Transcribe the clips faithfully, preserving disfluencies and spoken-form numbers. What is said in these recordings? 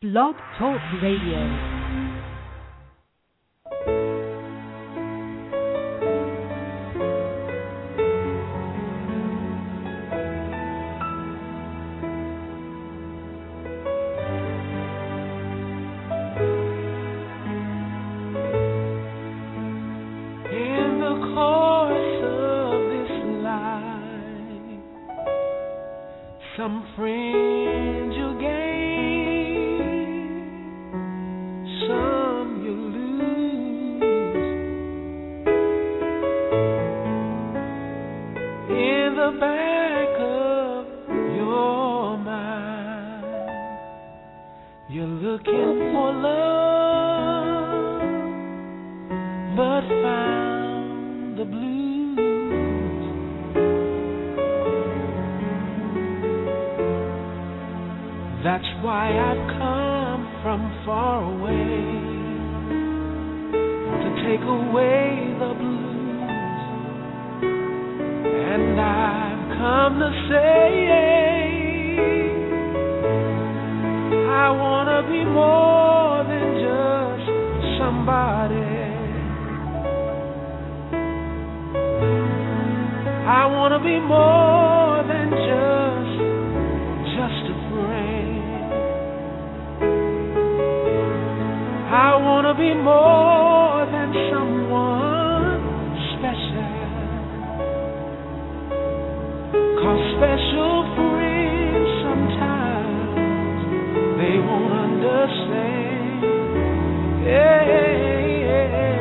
Blog Talk Radio. Some friends you gain, some you lose. In the back of your mind, you're looking for love, but found the blues. That's why I've come from far away to take away the blues. And I've come to say I want to be more than just somebody. I want to be more than just, just a friend. I want to be more than someone special, 'cause special friends sometimes they won't understand. Yeah, yeah.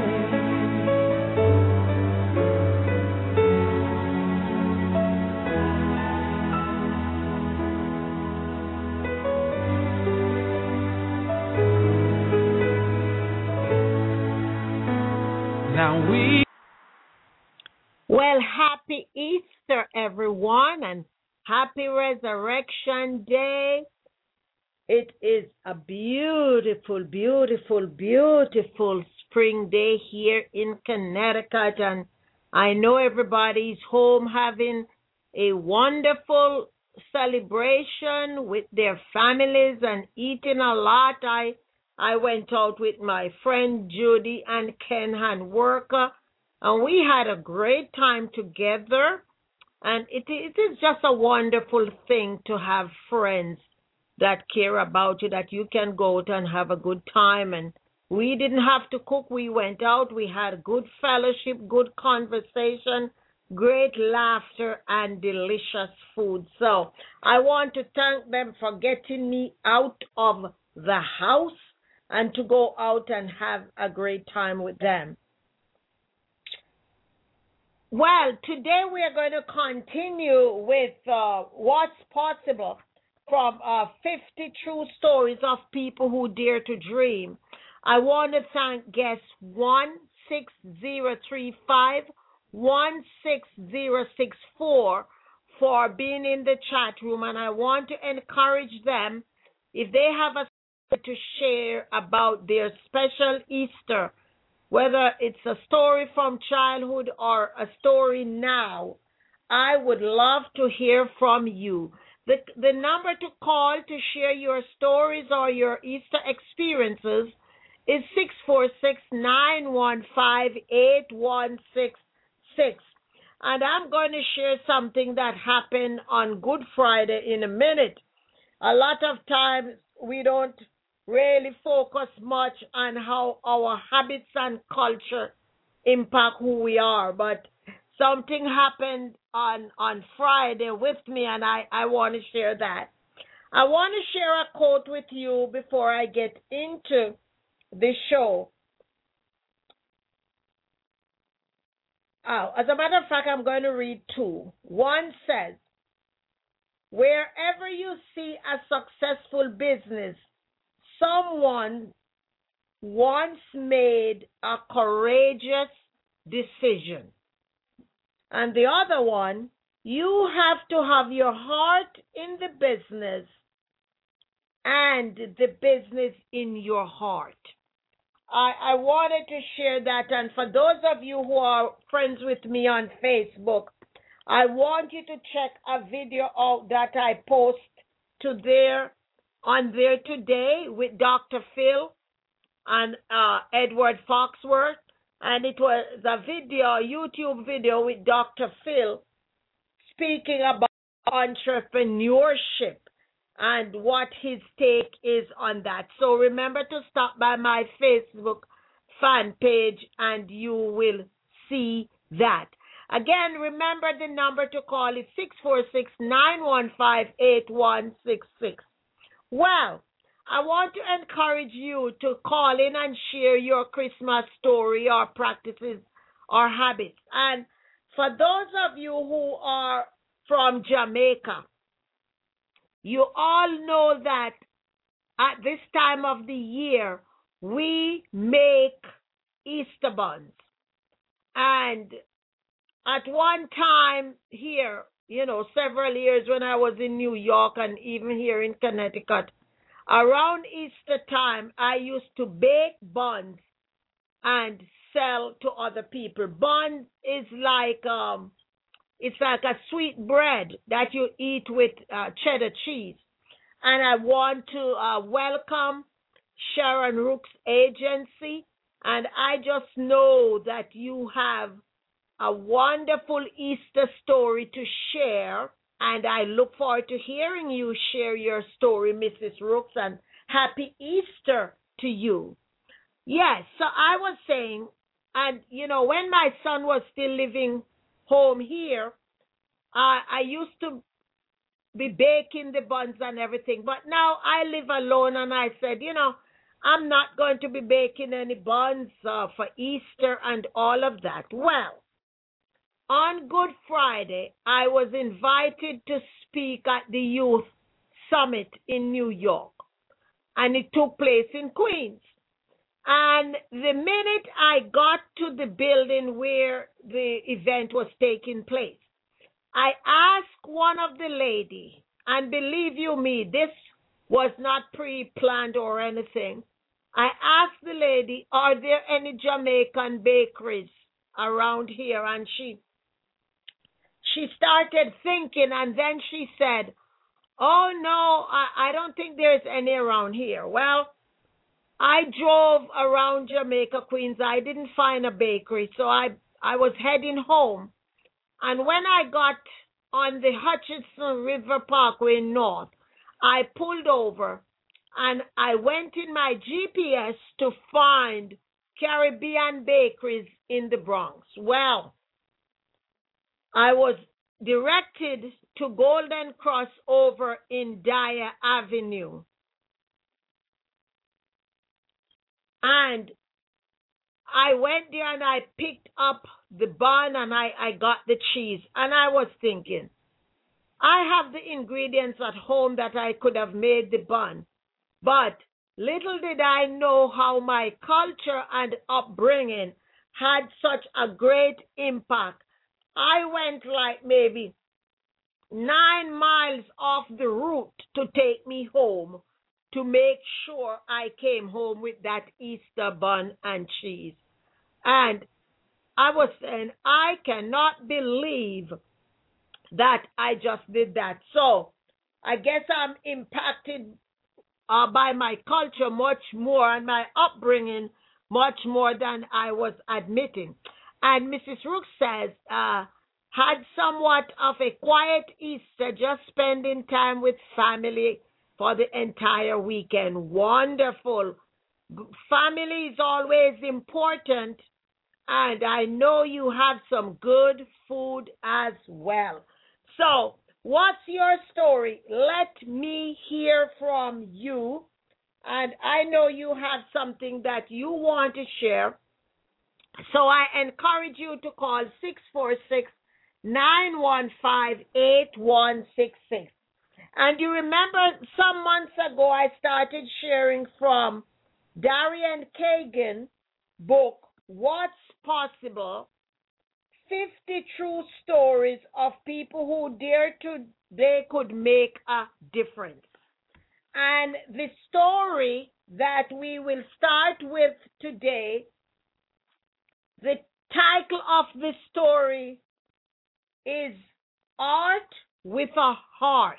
Now we Well, happy Easter, everyone, and happy Resurrection Day. It is a beautiful, beautiful, beautiful spring day here in Connecticut, and I know everybody's home having a wonderful celebration with their families and eating a lot. I I went out with my friend Judy and Ken and Worker, and we had a great time together. And it, it is just a wonderful thing to have friends that care about you, that you can go out and have a good time. And we didn't have to cook. We went out. We had good fellowship, good conversation, great laughter, and delicious food. So I want to thank them for getting me out of the house and to go out and have a great time with them. Well, today we are going to continue with uh, what's possible from uh, fifty true stories of people who dare to dream. I want to thank guest one six zero three five, one six zero six four for being in the chat room, and I want to encourage them, if they have a to share about their special Easter, whether it's a story from childhood or a story now, I would love to hear from you. The, the number to call to share your stories or your Easter experiences is six four six, nine one five, eight one six six. And I'm going to share something that happened on Good Friday in a minute. A lot of times we don't really focus much on how our habits and culture impact who we are. But something happened on, on Friday with me, and I, I want to share that. I want to share a quote with you before I get into the show. Oh, as a matter of fact, I'm going to read two. One says, wherever you see a successful business, someone once made a courageous decision. And the other one, you have to have your heart in the business and the business in your heart. I, I wanted to share that, and for those of you who are friends with me on Facebook, I want you to check a video out that I post to there on there today with Doctor Phil and uh, Edward Foxworth, and it was a video, a YouTube video with Doctor Phil speaking about entrepreneurship and what his take is on that. So remember to stop by my Facebook fan page and you will see that. Again, remember the number to call is six four six, nine one five, eight one six six. Well, I want to encourage you to call in and share your Christmas story or practices or habits. And for those of you who are from Jamaica, you all know that at this time of the year, we make Easter buns. And at one time here, you know, several years when I was in New York and even here in Connecticut, around Easter time, I used to bake buns and sell to other people. Buns is like um, it's like a sweet bread that you eat with uh, cheddar cheese. And I want to uh, welcome Sharon Rook's agency, and I just know that you have a wonderful Easter story to share, and I look forward to hearing you share your story, Missus Rooks, and happy Easter to you. Yes, so I was saying, and you know, when my son was still living home here, uh, I used to be baking the buns and everything, but now I live alone, and I said, you know, I'm not going to be baking any buns uh, for Easter and all of that. Well, on Good Friday, I was invited to speak at the Youth Summit in New York, and it took place in Queens. And the minute I got to the building where the event was taking place, I asked one of the ladies, and believe you me, this was not pre-planned or anything. I asked the lady, are there any Jamaican bakeries around here? And she She started thinking, and then she said, oh, no, I, I don't think there's any around here. Well, I drove around Jamaica, Queens. I didn't find a bakery, so I, I was heading home. And when I got on the Hutchinson River Parkway North, I pulled over, and I went in my G P S to find Caribbean bakeries in the Bronx. Well, I was directed to Golden Cross over in Dyer Avenue. And I went there and I picked up the bun and I, I got the cheese. And I was thinking, I have the ingredients at home that I could have made the bun. But little did I know how my culture and upbringing had such a great impact. I went like maybe nine miles off the route to take me home to make sure I came home with that Easter bun and cheese. And I was saying, I cannot believe that I just did that. So I guess I'm impacted uh, by my culture much more and my upbringing much more than I was admitting. And Missus Rook says, uh, had somewhat of a quiet Easter, just spending time with family for the entire weekend. Wonderful. Family is always important, and I know you have some good food as well. So, what's your story? Let me hear from you. And I know you have something that you want to share. So I encourage you to call six four six, nine one five, eight one six six. And you remember some months ago I started sharing from Darian Kagan book, What's Possible? fifty True Stories of People Who Dare to They Could Make a Difference. And the story that we will start with today, the title of the story is Art with a Heart.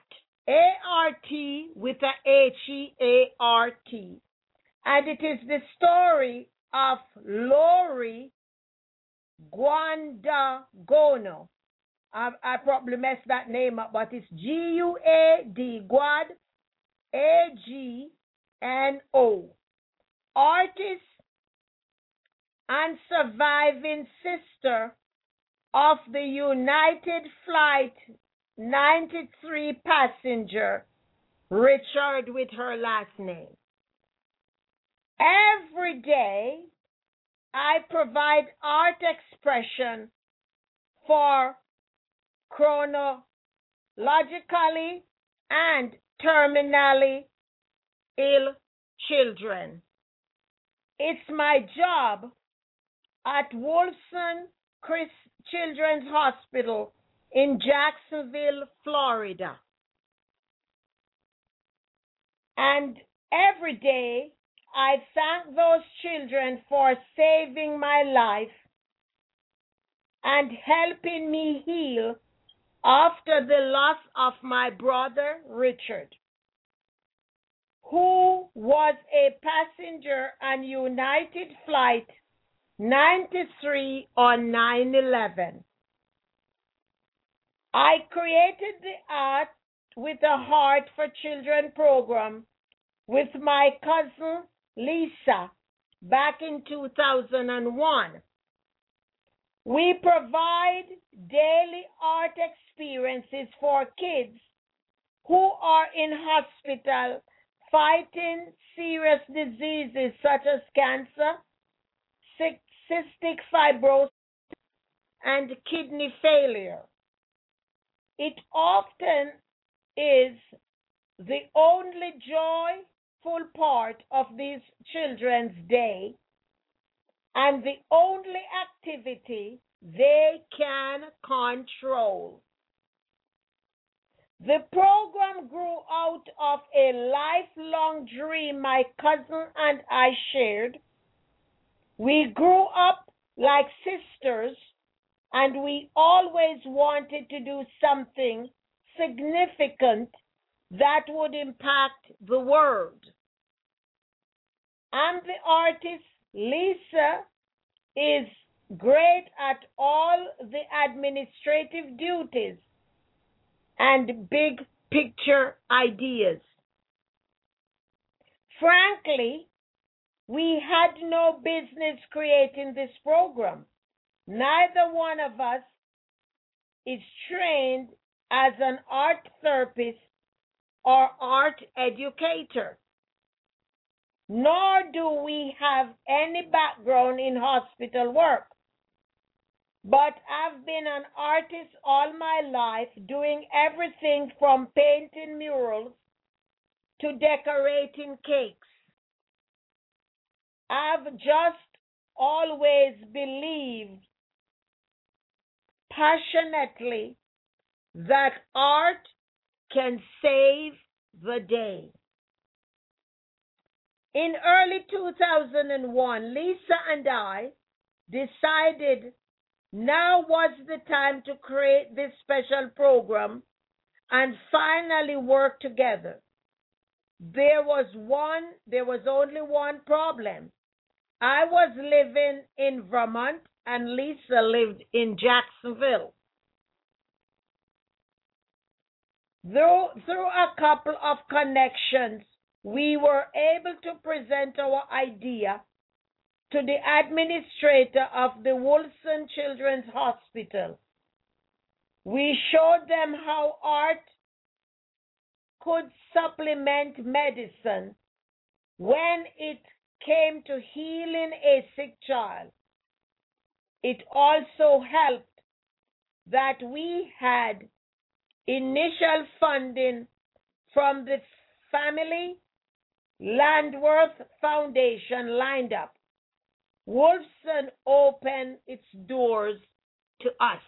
A R T with a H E A R T. And it is the story of Lori Guadagnino. I, I probably messed that name up, but it's G U A D, Guad, A G N O. Artist and surviving sister of the United Flight ninety-three passenger, Richard with her last name. Every day, I provide art expression for chronologically and terminally ill children. It's my job at Wolfson Chris Children's Hospital in Jacksonville, Florida. And every day, I thank those children for saving my life and helping me heal after the loss of my brother Richard, who was a passenger on United Flight ninety-three on nine eleven. I created the Art with a Heart for Children program with my cousin Lisa back in two thousand one. We provide daily art experiences for kids who are in hospital fighting serious diseases such as cancer, cystic fibrosis, and kidney failure. It often is the only joyful part of these children's day and the only activity they can control. The program grew out of a lifelong dream my cousin and I shared. We grew up like sisters, and we always wanted to do something significant that would impact the world. I'm the artist. Lisa is great at all the administrative duties and big picture ideas. Frankly, we had no business creating this program. Neither one of us is trained as an art therapist or art educator, nor do we have any background in hospital work. But I've been an artist all my life, doing everything from painting murals to decorating cakes. I've just always believed passionately that art can save the day. In early two thousand one, Lisa and I decided now was the time to create this special program and finally work together. There was one, there was only one problem. I was living in Vermont and Lisa lived in Jacksonville. Through, through a couple of connections, we were able to present our idea to the administrator of the Wolfson Children's Hospital. We showed them how art could supplement medicine when it came to healing a sick child. It also helped that we had initial funding from the Family Landworth Foundation lined up. Wolfson opened its doors to us.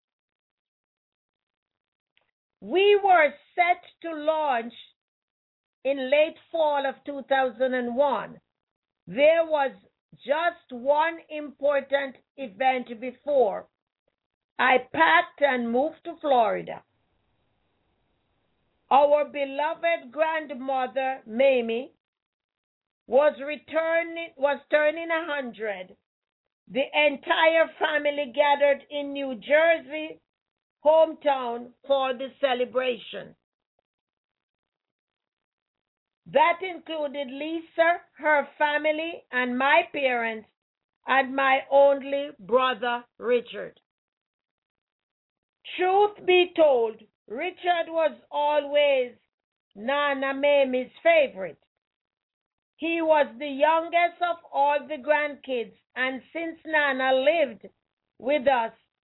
We were set to launch in late fall of two thousand one. There was just one important event before I packed and moved to Florida. our beloved grandmother, Mamie, was returning, was turning a hundred. The entire family gathered in New Jersey, hometown, for the celebration. That included Lisa, her family, and my parents, and my only brother, Richard. Truth be told, Richard was always Nana Mamie's favorite. He was the youngest of all the grandkids, and since Nana lived with us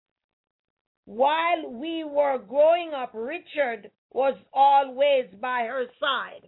while we were growing up, Richard was always by her side.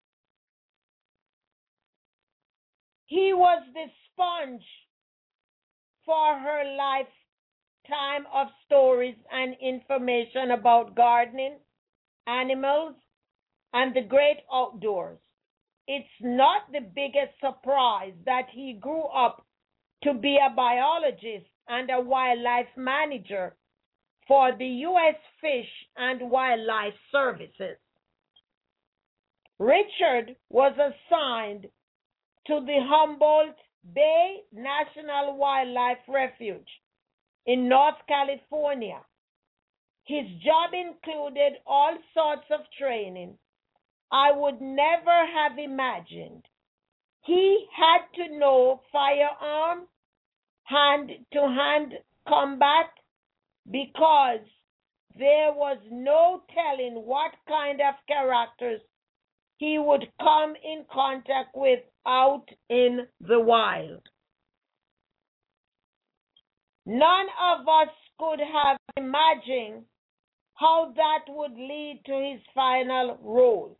He was the sponge for her lifetime of stories and information about gardening, animals, and the great outdoors. It's not the biggest surprise that he grew up to be a biologist and a wildlife manager for the U S Fish and Wildlife Services. Richard was assigned to the Humboldt Bay National Wildlife Refuge in North California. His job included all sorts of training I would never have imagined. He had to know firearm, hand-to-hand combat, because there was no telling what kind of characters he would come in contact with out in the wild. None of us could have imagined how that would lead to his final role.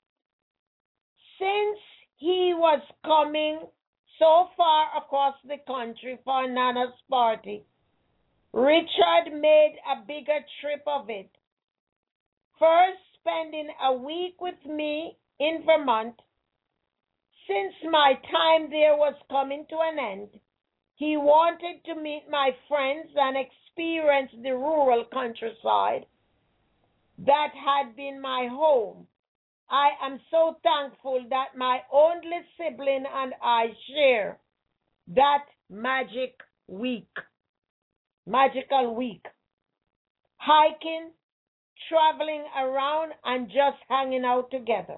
Since he was coming so far across the country for Nana's party, Richard made a bigger trip of it. First, spending a week with me in Vermont. Since my time there was coming to an end, he wanted to meet my friends and experience the rural countryside that had been my home. I am so thankful that my only sibling and I share that magic week, magical week. Hiking, traveling around, and just hanging out together.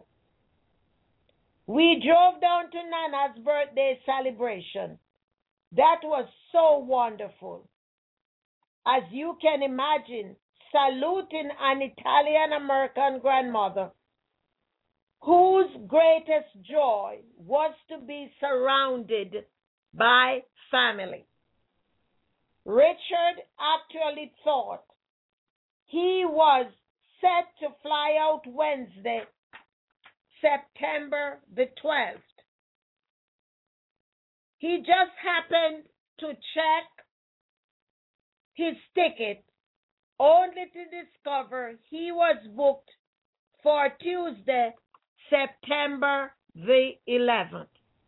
We drove down to Nana's birthday celebration. That was so wonderful. As you can imagine, saluting an Italian-American grandmother whose greatest joy was to be surrounded by family. Richard actually thought he was set to fly out Wednesday, September the twelfth. He just happened to check his ticket only to discover he was booked for Tuesday, September the eleventh.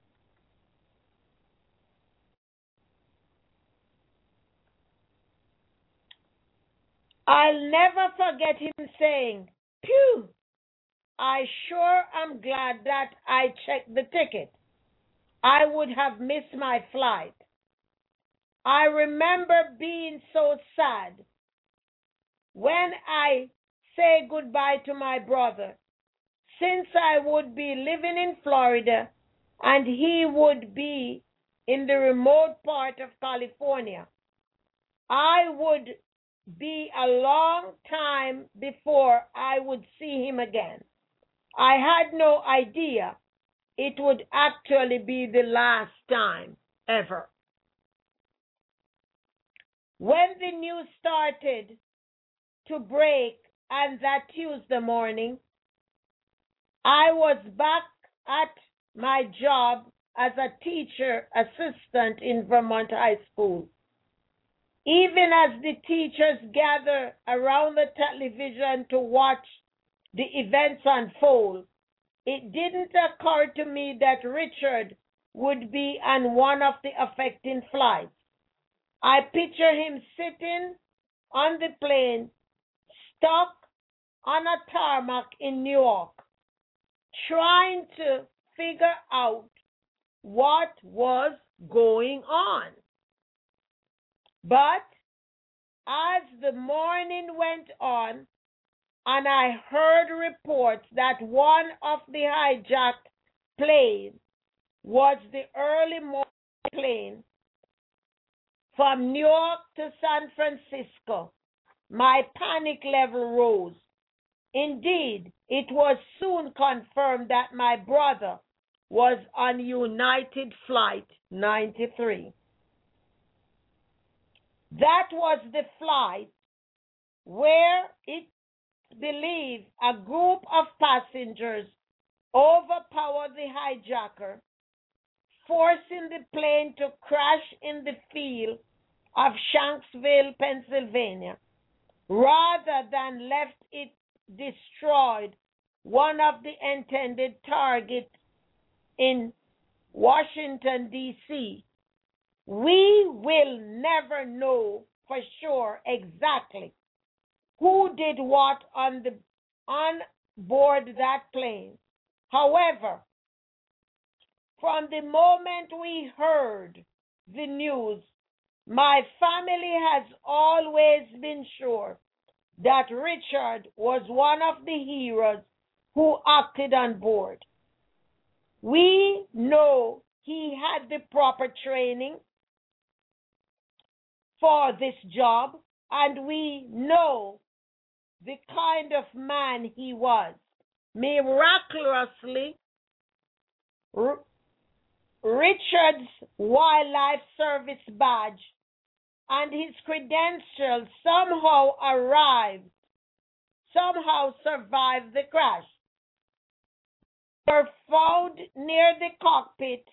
I'll never forget him saying, "Phew, I sure am glad that I checked the ticket. I would have missed my flight." I remember being so sad when I say goodbye to my brother, since I would be living in Florida and he would be in the remote part of California. I would be a long time before I would see him again. I had no idea it would actually be the last time ever. When the news started to break on that Tuesday morning, I was back at my job as a teacher assistant in Vermont High School. Even as the teachers gather around the television to watch the events unfold, it didn't occur to me that Richard would be on one of the affecting flights. I picture him sitting on the plane, stuck on a tarmac in New York trying to figure out what was going on. But as the morning went on, and I heard reports that one of the hijacked planes was the early morning plane from New York to San Francisco, my panic level rose. Indeed, it was soon confirmed that my brother was on United Flight ninety-three. That was the flight where it believed a group of passengers overpowered the hijacker, forcing the plane to crash in the field of Shanksville, Pennsylvania, rather than left it destroyed one of the intended targets in Washington, D C We will never know for sure exactly who did what on the on board that plane. However, from the moment we heard the news, my family has always been sure that Richard was one of the heroes who acted on board. We know he had the proper training for this job, and we know the kind of man he was. Miraculously, R- Richard's Wildlife Service badge and his credentials somehow arrived, somehow survived the crash. They were found near the cockpit.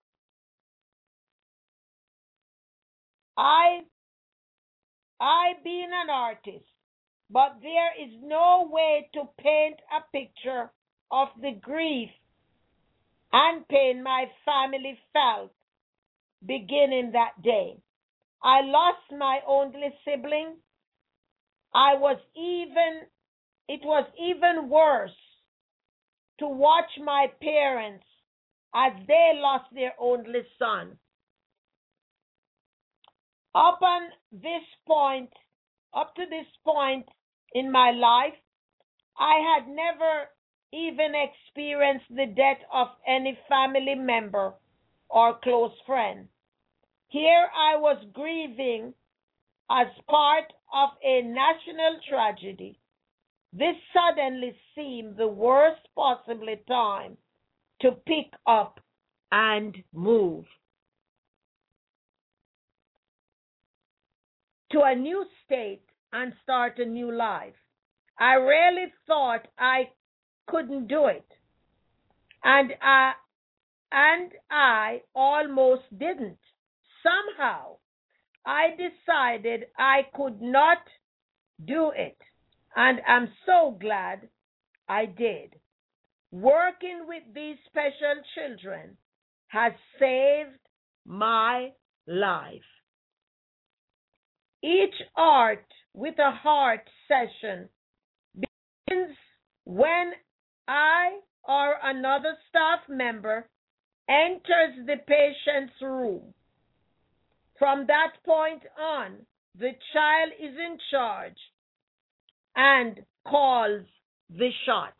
I, I being an artist, but there is no way to paint a picture of the grief and pain my family felt beginning that day. I lost my only sibling. I was even, it was even worse to watch my parents as they lost their only son. Up on this point, up to this point in my life, I had never even experienced the death of any family member or close friend. Here I was grieving as part of a national tragedy. This suddenly seemed the worst possible time to pick up and move to a new state and start a new life. I really thought I couldn't do it, and I, and I almost didn't. Somehow, I decided I could not do it, and I'm so glad I did. Working with these special children has saved my life. Each Art with a Heart session begins when I or another staff member enters the patient's room. From that point on, the child is in charge and calls the shots.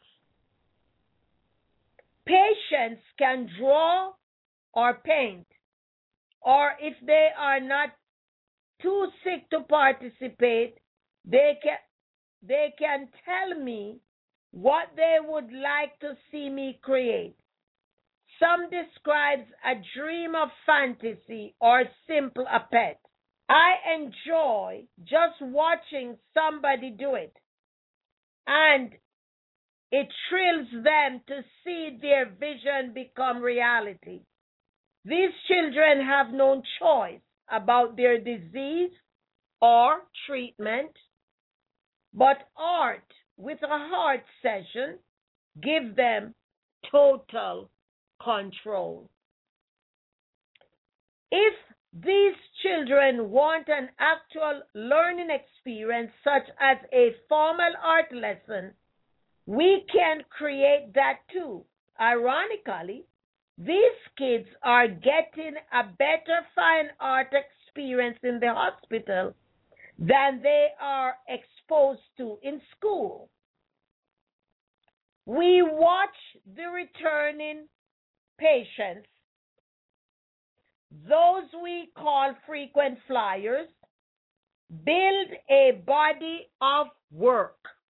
Patients can draw or paint, or if they are not too sick to participate, they can, they can tell me what they would like to see me create. Some describes a dream of fantasy or simple a pet. I enjoy just watching somebody do it, and it thrills them to see their vision become reality. These children have no choice about their disease or treatment, but Art with a Heart session give them total control. If these children want an actual learning experience such as a formal art lesson, We can create that too. Ironically, these kids are getting a better fine art experience in the hospital than they are exposed to in school. We watch the returning patients, those we call frequent flyers, build a body of work.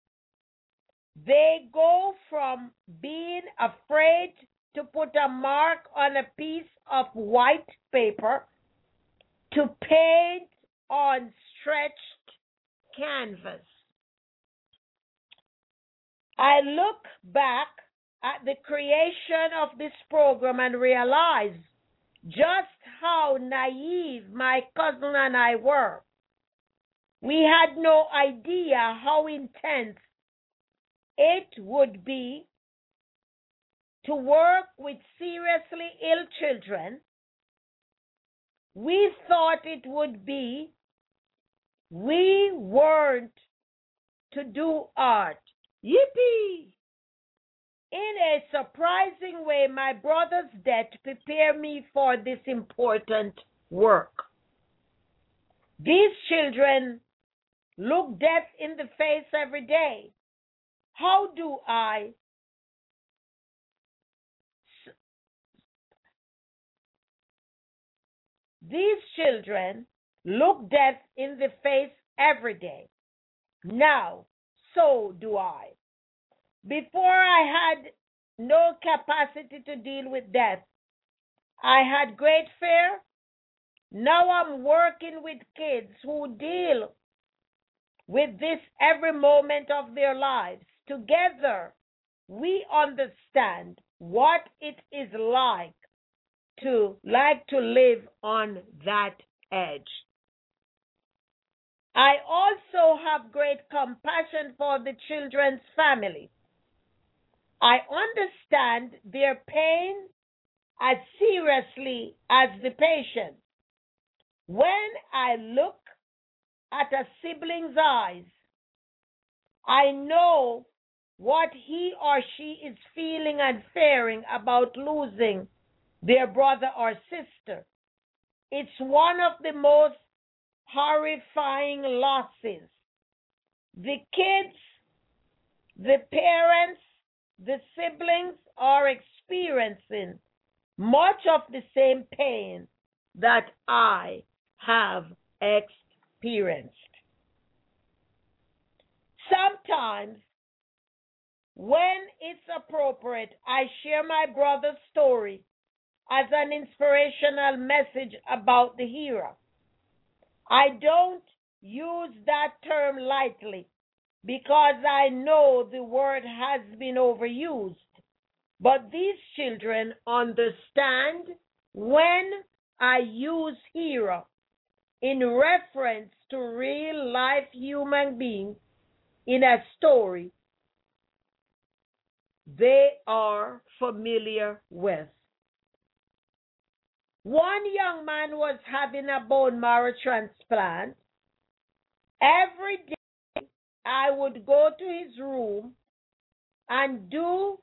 They go from being afraid to put a mark on a piece of white paper to paint on stretched canvas. I look back at the creation of this program and realize just how naive my cousin and I were. We had no idea how intense it would be to work with seriously ill children. We thought it would be. We weren't to do art. Yippee! In a surprising way, my brother's death prepared me for this important work. These children look death in the face every day. How do I These children look death in the face every day. Now, so do I. Before I had no capacity to deal with death, I had great fear. Now I'm working with kids who deal with this every moment of their lives. Together, we understand what it is like to like to live on that edge. I also have great compassion for the children's family. I understand their pain as seriously as the patient. When I look at a sibling's eyes, I know what he or she is feeling and fearing about losing their brother or sister. It's one of the most horrifying losses. The kids, the parents, the siblings are experiencing much of the same pain that I have experienced. Sometimes, when it's appropriate, I share my brother's story as an inspirational message about the hero. I don't use that term lightly because I know the word has been overused. But these children understand when I use hero in reference to real life human beings in a story they are familiar with. One young man was having a bone marrow transplant. Every day I would go to his room and do,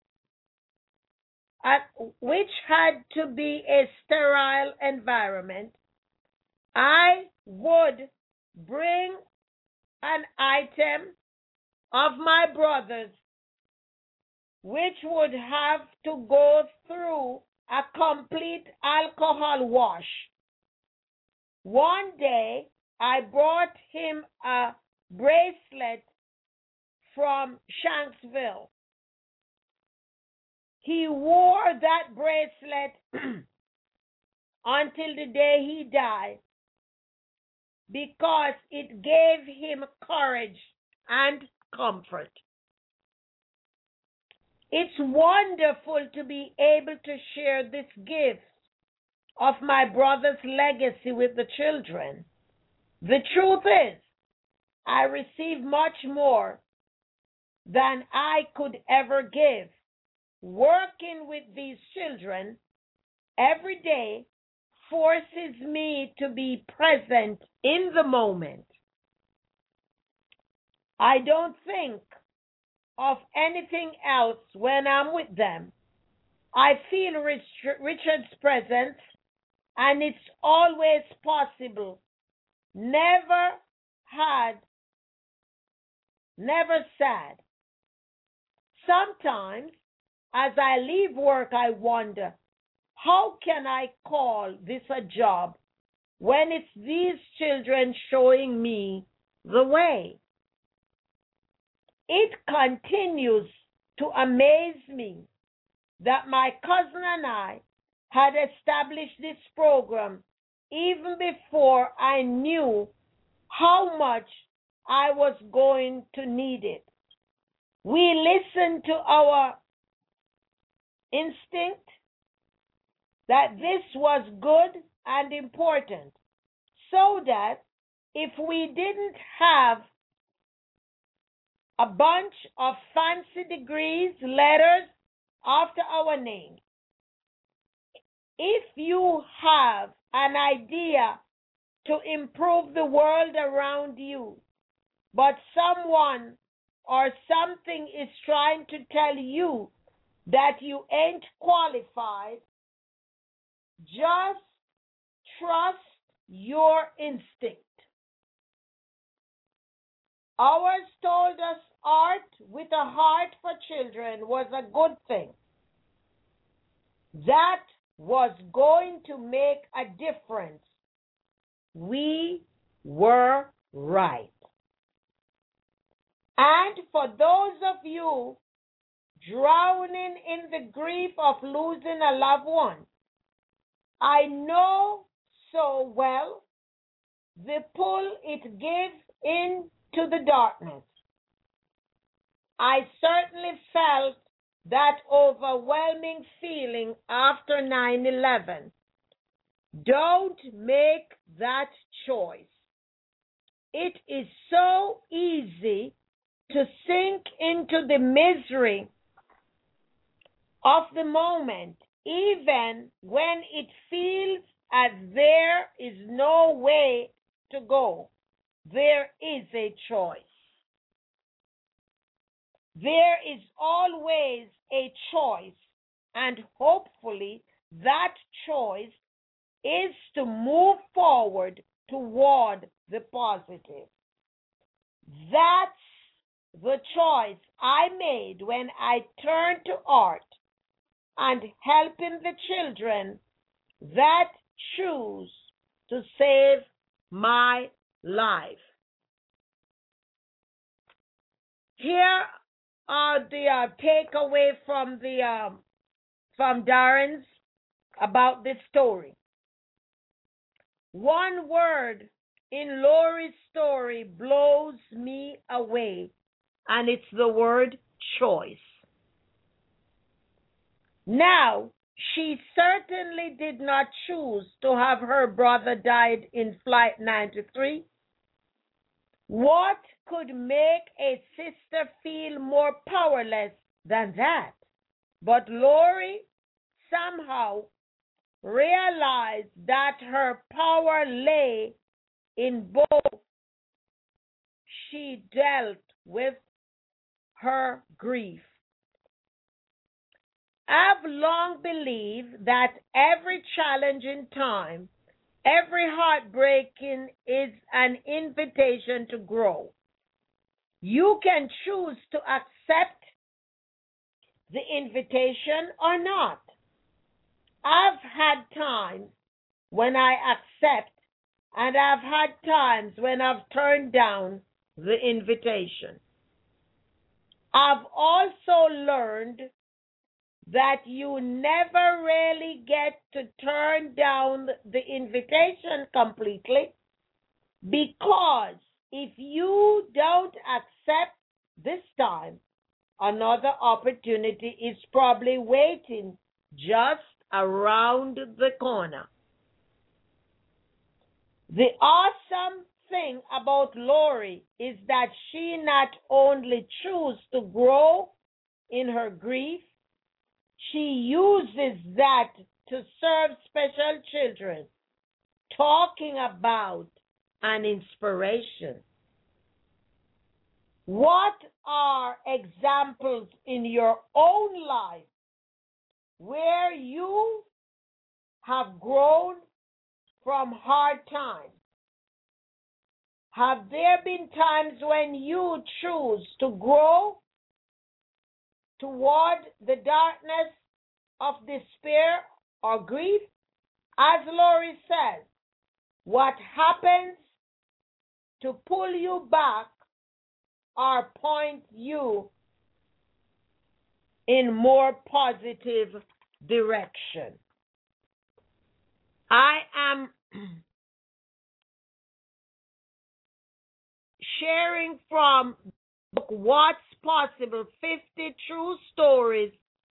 at, which had to be a sterile environment. I would bring an item of my brother's which would have to go through a complete alcohol wash. One day, I brought him a bracelet from Shanksville. He wore that bracelet until the day he died because it gave him courage and comfort. It's wonderful to be able to share this gift of my brother's legacy with the children. The truth is, I receive much more than I could ever give. Working with these children every day forces me to be present in the moment. I don't think of anything else when I'm with them. I feel Rich- Richard's presence, and it's always possible. Never had, never sad. Sometimes, as I leave work, I wonder, how can I call this a job when it's these children showing me the way? It continues to amaze me that my cousin and I had established this program even before I knew how much I was going to need it. We listened to our instinct that this was good and important, so that if we didn't have a bunch of fancy degrees, letters after our name, if you have an idea to improve the world around you, but someone or something is trying to tell you that you ain't qualified, just trust your instinct. Ours told us art with a heart for children was a good thing. That was going to make a difference. We were right. And for those of you drowning in the grief of losing a loved one, I know so well the pull it gives into the darkness. I certainly felt that overwhelming feeling after nine eleven. Don't make that choice. It is so easy to sink into the misery of the moment, even when it feels as there is no way to go. There is a choice. There is always a choice, and hopefully that choice is to move forward toward the positive. That's the choice I made when I turned to art and helping the children that choose to save my life. Here are the uh, takeaway from the um, from Darren's about this story. One word in Lori's story blows me away, and it's the word choice. Now, she certainly did not choose to have her brother died in Flight ninety-three. What could make a sister feel more powerless than that? But Lori somehow realized that her power lay in both. She dealt with her grief. I've long believed that every challenging time, every heartbreaking is an invitation to grow. You can choose to accept the invitation or not. I've had times when I accept, and I've had times when I've turned down the invitation. I've also learned that you never really get to turn down the invitation completely, because if you don't accept this time, another opportunity is probably waiting just around the corner. The awesome thing about Lori is that she not only chose to grow in her grief, she uses that to serve special children, talking about an inspiration. What are examples in your own life where you have grown from hard times? Have there been times when you choose to grow toward the darkness of despair or grief? As Laurie says, what happens to pull you back or point you in more positive direction? I am sharing from the book What's Possible, fifty True Stories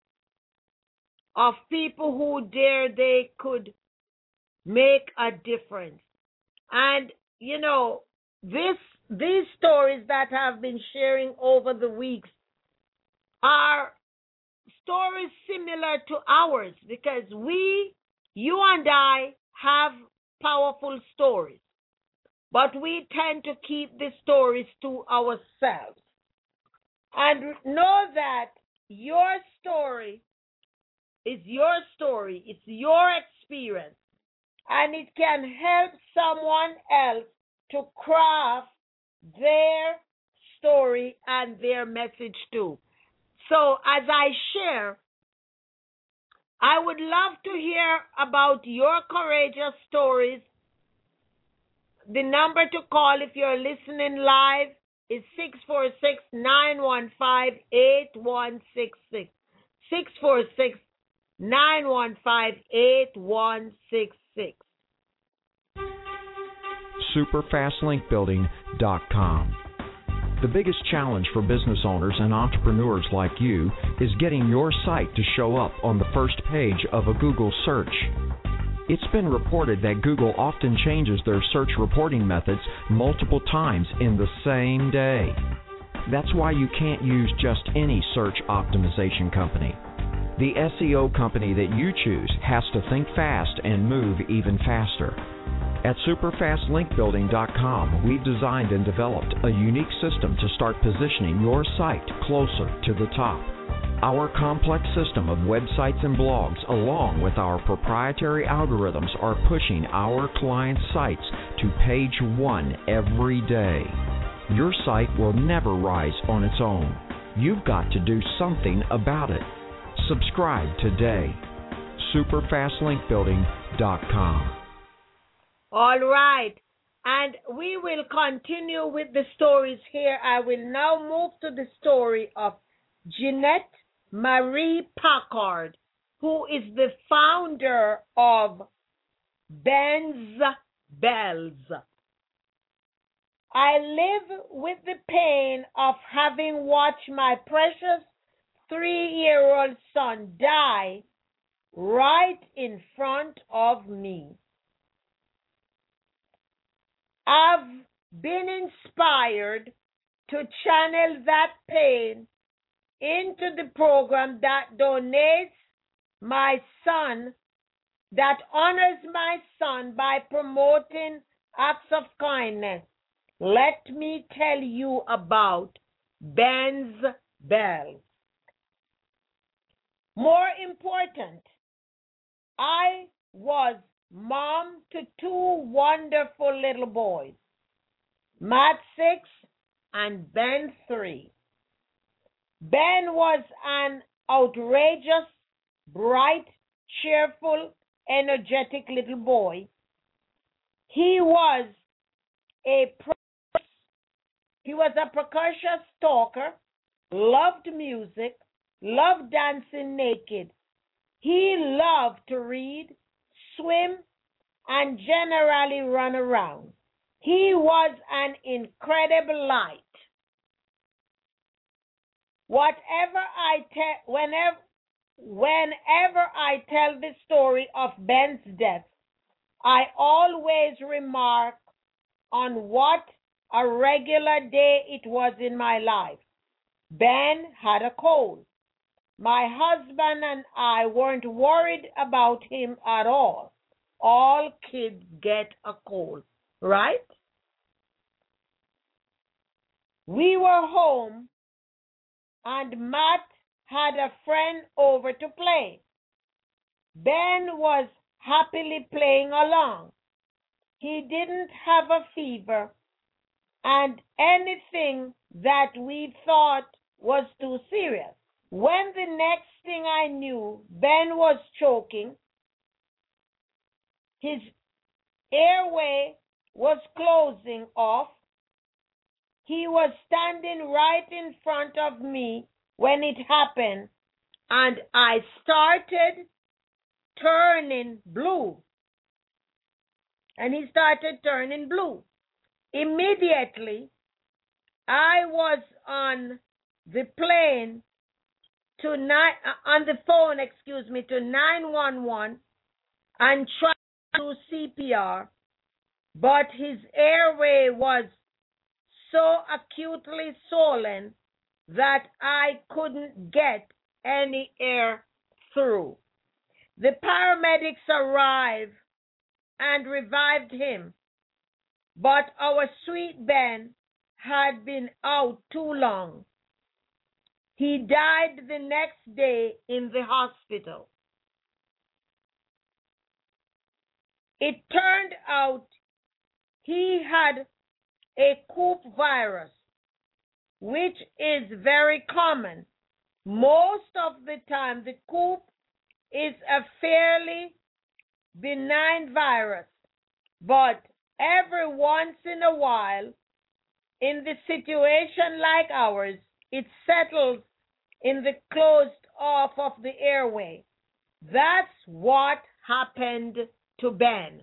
of People Who Dare They Could Make a Difference. And, you know, this these stories that I've been sharing over the weeks are stories similar to ours, because we, you and I, have powerful stories, but we tend to keep the stories to ourselves. And know that your story is your story, it's your experience, and it can help someone else to craft their story and their message too. So as I share, I would love to hear about your courageous stories. The number to call if you're listening live is six four six, nine one five, eight one six six. six four six, nine one five, eight one six six. super fast link building dot com. The biggest challenge for business owners and entrepreneurs like you is getting your site to show up on the first page of a Google search. It's been reported that Google often changes their search reporting methods multiple times in the same day. That's why you can't use just any search optimization company. The S E O company that you choose has to think fast and move even faster. At super fast link building dot com, we've designed and developed a unique system to start positioning your site closer to the top. Our complex system of websites and blogs, along with our proprietary algorithms, are pushing our clients' sites to page one every day. Your site will never rise on its own. You've got to do something about it. Subscribe today. super fast link building dot com. All right. And we will continue with the stories here. I will now move to the story of Jeanette Marie Packard, who is the founder of Ben's Bells. I live with the pain of having watched my precious three-year-old son die right in front of me. I've been inspired to channel that pain into the program that donates my son, that honors my son by promoting acts of kindness. Let me tell you about Ben's Bells. More important, I was mom to two wonderful little boys, Matt six and Ben three. Ben was an outrageous, bright, cheerful, energetic little boy. He was a he was a precocious talker, loved music, loved dancing naked. He loved to read, swim, and generally run around. He was an incredible light. Whatever I tell, whenever, whenever I tell the story of Ben's death, I always remark on what a regular day it was in my life. Ben had a cold. My husband and I weren't worried about him at all. All kids get a cold, right? We were home, and Matt had a friend over to play. Ben was happily playing along. He didn't have a fever, and anything that we thought was too serious. When the next thing I knew, Ben was choking. His airway was closing off. He was standing right in front of me when it happened, and I started turning blue. And he started turning blue. Immediately, I was on the plane to nine, uh, on the phone, excuse me, to nine one one and tried to do C P R, but his airway was so acutely swollen that I couldn't get any air through. The paramedics arrived and revived him, but our sweet Ben had been out too long. He died the next day in the hospital. It turned out he had a Coop virus, which is very common. Most of the time, the Coop is a fairly benign virus, but every once in a while, in the situation like ours, it settles in the closed off of the airway. That's what happened to Ben.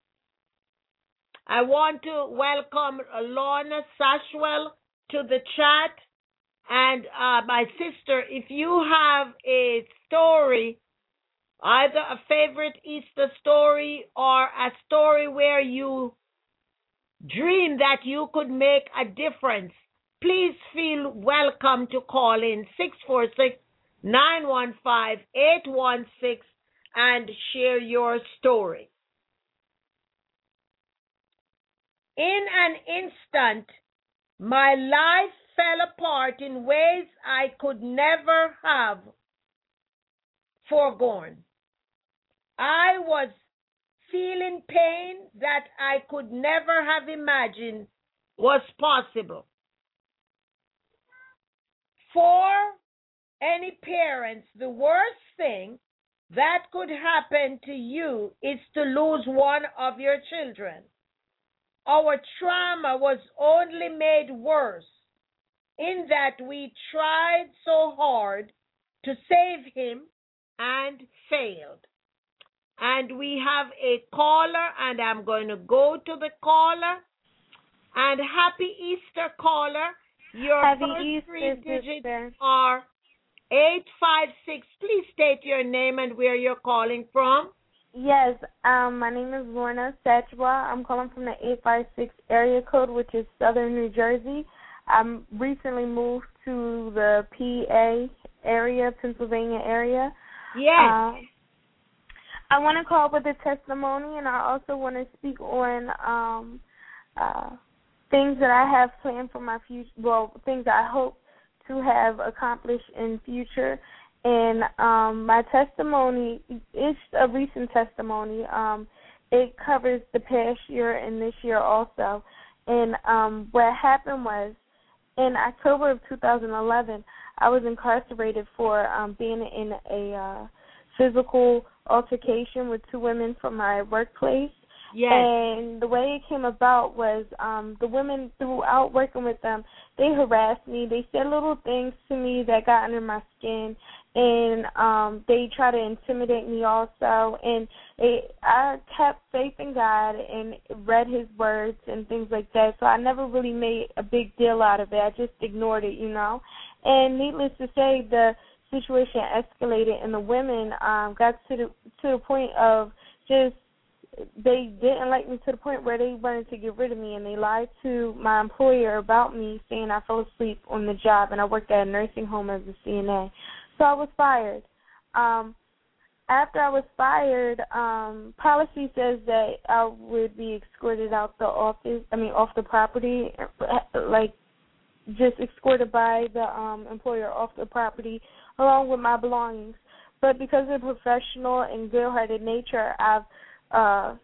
I want to welcome Lorna Sashwell to the chat. And uh, my sister, if you have a story, either a favorite Easter story or a story where you dream that you could make a difference, please feel welcome to call in six four six, nine one five, eight one six and share your story. In an instant, my life fell apart in ways I could never have foregone. I was feeling pain that I could never have imagined was possible. For any parents, the worst thing that could happen to you is to lose one of your children. Our trauma was only made worse in that we tried so hard to save him and failed. And we have a caller, and I'm going to go to the caller. And happy Easter, caller. Your Happy first Easter, three digits sister. are eight five six. Please state your name and where you're calling from. Yes, um, my name is Lorna Sachwa. I'm calling from the eight five six area code, which is Southern New Jersey. I recently moved to the P A area, Pennsylvania area. Yes. Uh, I want to call with a testimony, and I also want to speak on um, uh, things that I have planned for my future, well, things I hope to have accomplished in future. And um, my testimony is a recent testimony. Um, it covers the past year and this year also. And um, what happened was, in October of two thousand eleven, I was incarcerated for um, being in a uh, physical altercation with two women from my workplace. Yes. And the way it came about was um, the women, throughout working with them, they harassed me. They said little things to me that got under my skin, and um, they tried to intimidate me also. And it, I kept faith in God and read His words and things like that, so I never really made a big deal out of it. I just ignored it, you know. And needless to say, the situation escalated, and the women um, got to the, to the point of just, they didn't like me to the point where they wanted to get rid of me, and they lied to my employer about me, saying I fell asleep on the job, and I worked at a nursing home as a C N A. So I was fired. Um, after I was fired, um, policy says that I would be escorted out the office, I mean off the property, like just escorted by the um, employer off the property along with my belongings. But because of the professional and good-hearted nature, I've uh,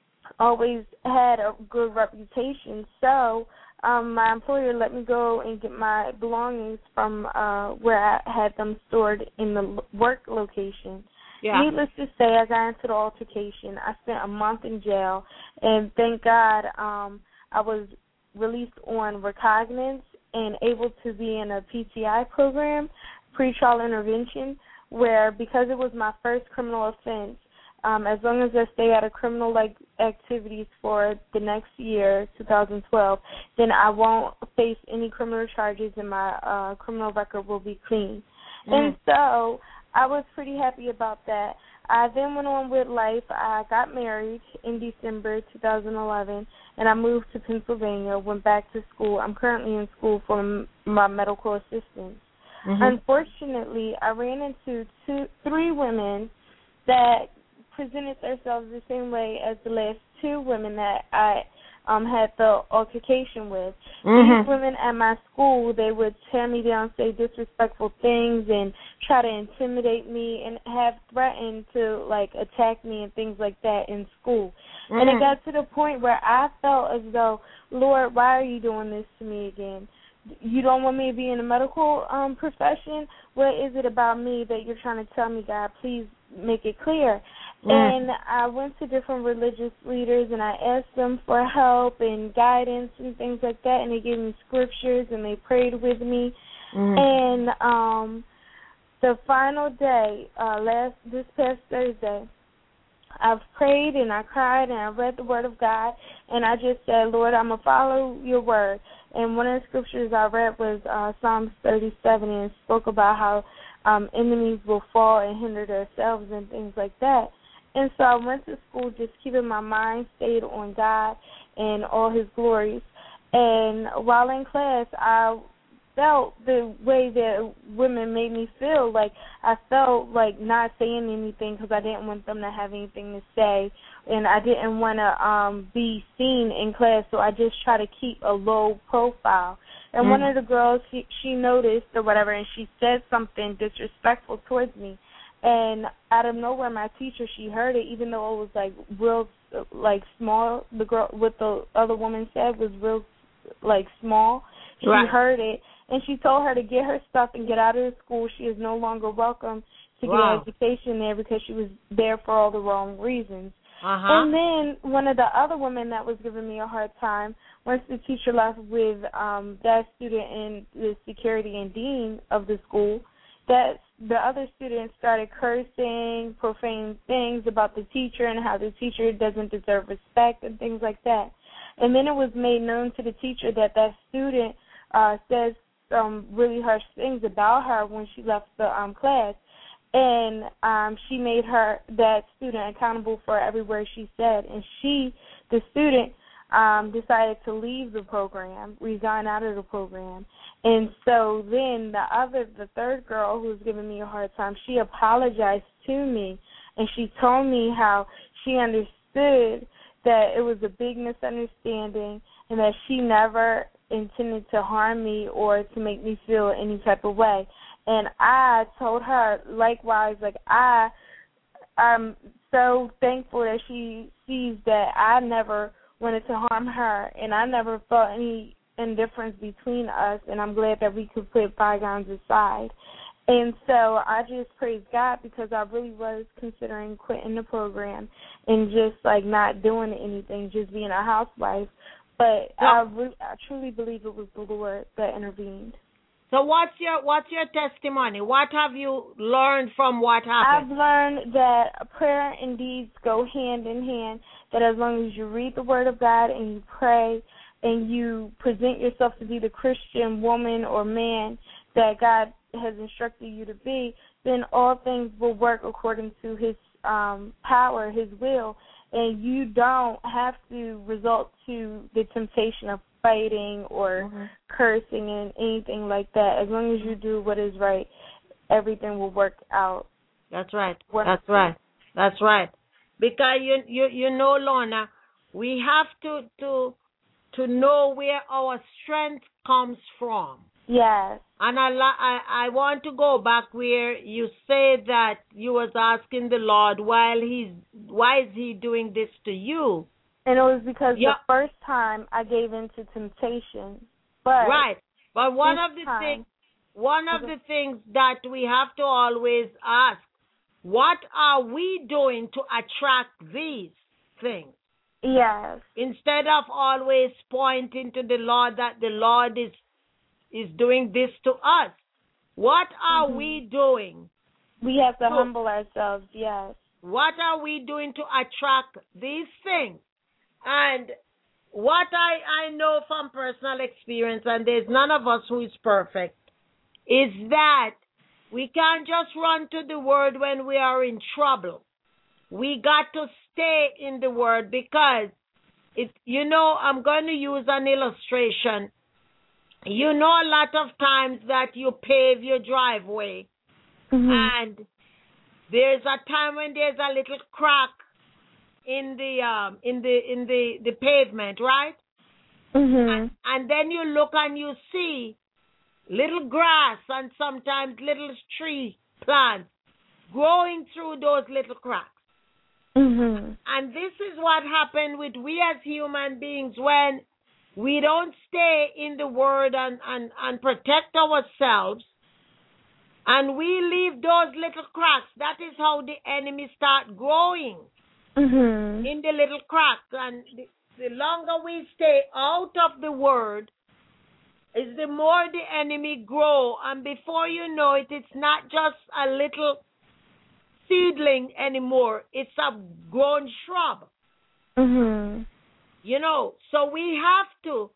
always had a good reputation. So um, my employer let me go and get my belongings from uh, where I had them stored in the work location. Yeah. Needless to say, I got into the altercation. I spent a month in jail, and thank God um, I was released on recognizance and able to be in a P T I program, pretrial intervention, where because it was my first criminal offense, um, as long as I stay out of criminal-like activities for the next year, two thousand twelve, then I won't face any criminal charges and my uh, criminal record will be clean. Mm. And so I was pretty happy about that. I then went on with life. I got married in December two thousand eleven, and I moved to Pennsylvania, went back to school. I'm currently in school for m- my medical assistance. Mm-hmm. Unfortunately, I ran into two, three women that presented themselves the same way as the last two women that I um, had the altercation with. Mm-hmm. These women at my school, they would tear me down, say disrespectful things, and try to intimidate me and have threatened to, like, attack me and things like that in school. Mm-hmm. And it got to the point where I felt as though, Lord, why are you doing this to me again? You don't want me to be in the medical um, profession? What is it about me that you're trying to tell me, God? Please make it clear. Mm. And I went to different religious leaders, and I asked them for help and guidance and things like that, and they gave me scriptures, and they prayed with me. Mm. And um, the final day, uh, last this past Thursday, I've prayed and I cried and I read the Word of God, and I just said, Lord, I'm going to follow your word. And one of the scriptures I read was uh, Psalms thirty-seven, and it spoke about how um, enemies will fall and hinder themselves and things like that. And so I went to school just keeping my mind stayed on God and all his glories. And while in class, I felt the way that women made me feel. Like I felt like not saying anything because I didn't want them to have anything to say, and I didn't want to um, be seen in class, so I just try to keep a low profile. And mm. one of the girls, she, she noticed or whatever, and she said something disrespectful towards me. And out of nowhere, my teacher, she heard it, even though it was like real, like small. The girl, what the other woman said was real, like small. She right. heard it, and she told her to get her stuff and get out of the school. She is no longer welcome to wow. get an education there because she was there for all the wrong reasons. Uh-huh. And then one of the other women that was giving me a hard time, once the teacher left with um, that student and the security and dean of the school, that the other students started cursing, profane things about the teacher and how the teacher doesn't deserve respect and things like that. And then it was made known to the teacher that that student uh, says some really harsh things about her when she left the um, class. And um, she made her, that student, accountable for every word she said. And she, the student, um, decided to leave the program, resign out of the program. And so then the other, the third girl who was giving me a hard time, she apologized to me, and she told me how she understood that it was a big misunderstanding and that she never intended to harm me or to make me feel any type of way. And I told her, likewise, like, I, I'm so thankful that she sees that I never wanted to harm her, and I never felt any indifference between us, and I'm glad that we could put bygones aside. And so I just praise God because I really was considering quitting the program and just, like, not doing anything, just being a housewife. But so, I, re- I truly believe it was the Lord that intervened. So what's your what's your testimony? What have you learned from what happened? I've learned that prayer and deeds go hand in hand, that as long as you read the Word of God and you pray and you present yourself to be the Christian woman or man that God has instructed you to be, then all things will work according to his um, power, his will, and you don't have to resort to the temptation of fighting or mm-hmm. cursing and anything like that. As long as you do what is right, everything will work out. That's right. That's right. That's right. Because you you you know, Lorna, we have to to to know where our strength comes from. Yes. And I, I, I want to go back where you say that you was asking the Lord while he's, why is he doing this to you? And it was because yeah. the first time I gave in to temptation. But right. But one of the time, things, one of the things that we have to always ask, what are we doing to attract these things? Yes. Instead of always pointing to the Lord that the Lord is is doing this to us. What are mm-hmm. we doing? We have to, to humble ourselves, yes. What are we doing to attract these things? And what I, I know from personal experience, and there's none of us who is perfect, is that we can't just run to the Word when we are in trouble. We got to stay in the Word because, it. you know, I'm going to use an illustration. You know, a lot of times that you pave your driveway, mm-hmm. and there's a time when there's a little crack in the um in the in the, the pavement, right? Mm-hmm. And, and then you look and you see little grass and sometimes little tree plants growing through those little cracks. Mm-hmm. And this is what happened with we as human beings when we don't stay in the Word and, and, and protect ourselves, and we leave those little cracks. That is how the enemy start growing mm-hmm. in the little cracks. And the, the longer we stay out of the Word, is the more the enemy grow. And before you know it, it's not just a little seedling anymore. It's a grown shrub. Mm-hmm. You know, so we have to,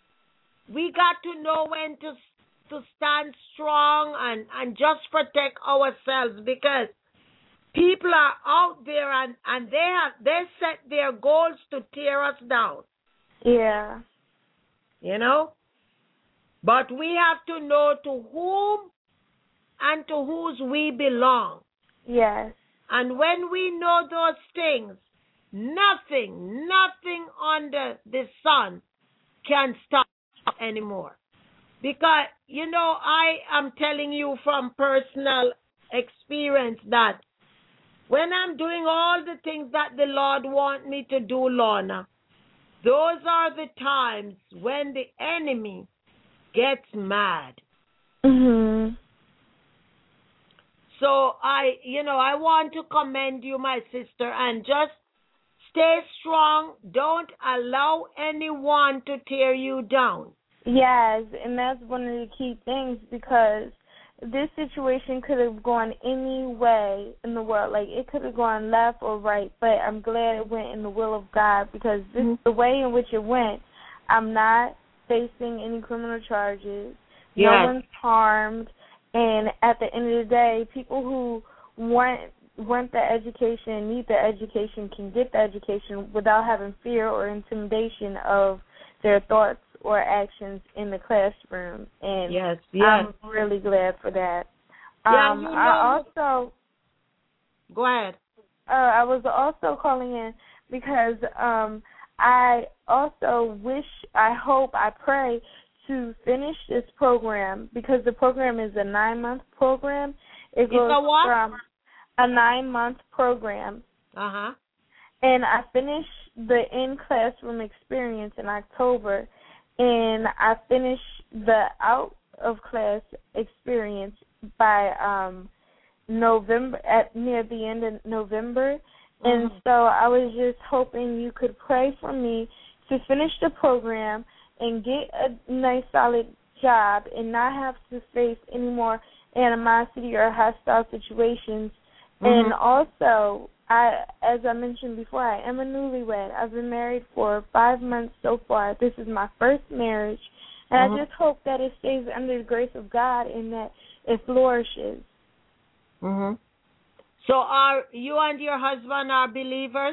we got to know when to to stand strong and, and just protect ourselves, because people are out there and, and they have they set their goals to tear us down. Yeah. You know? But we have to know to whom and to whose we belong. Yes. And when we know those things, Nothing, nothing under the sun can stop anymore. Because, you know, I am telling you from personal experience that when I'm doing all the things that the Lord wants me to do, Lorna, those are the times when the enemy gets mad. Mm-hmm. So I, you know, I want to commend you, my sister, and just stay strong. Don't allow anyone to tear you down. Yes, and that's one of the key things, because this situation could have gone any way in the world. Like, it could have gone left or right, but I'm glad it went in the will of God, because this mm-hmm. the way in which it went, I'm not facing any criminal charges. Yes. No one's harmed. And at the end of the day, people who want want the education, need the education, can get the education without having fear or intimidation of their thoughts or actions in the classroom. And yes, yes. I'm really glad for that. Yeah, um, you know, I also go ahead. Uh, I was also calling in because um, I also wish, I hope, I pray to finish this program, because the program is a nine-month program. It goes it's a what? from a nine-month program. Uh-huh. And I finished the in-classroom experience in October, and I finished the out-of-class experience by um, November, at near the end of November. Mm-hmm. And so I was just hoping you could pray for me to finish the program and get a nice, solid job and not have to face any more animosity or hostile situations. Mm-hmm. And also, I, as I mentioned before, I am a newlywed. I've been married for five months so far. This is my first marriage. And mm-hmm. I just hope that it stays under the grace of God and that it flourishes. Mm-hmm. So are you and your husband are believers?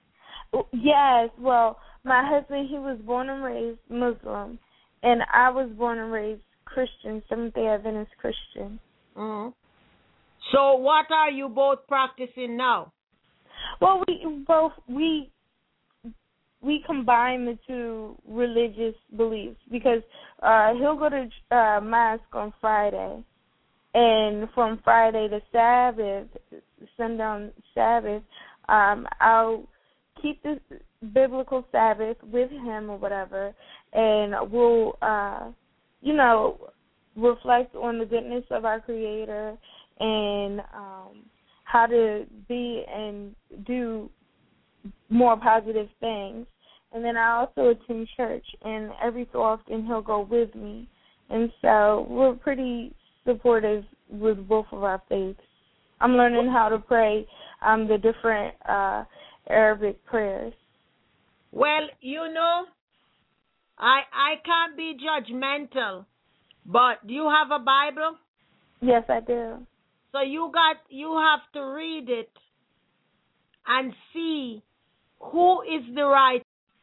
Yes. Well, my husband, he was born and raised Muslim, and I was born and raised Christian, Seventh-day Adventist Christian. Mm-hmm. So what are you both practicing now? Well, we both, we we combine the two religious beliefs because uh, he'll go to uh, mosque on Friday, and from Friday to Sabbath, sundown Sabbath, um, I'll keep the biblical Sabbath with him or whatever, and we'll, uh, you know, reflect on the goodness of our Creator and um, how to be and do more positive things. And then I also attend church, and every so often he'll go with me. And so we're pretty supportive with both of our faiths. I'm learning how to pray um, the different uh, Arabic prayers. Well, you know, I I can't be judgmental, but do you have a Bible? Yes, I do. So you got you have to read it and see who is the right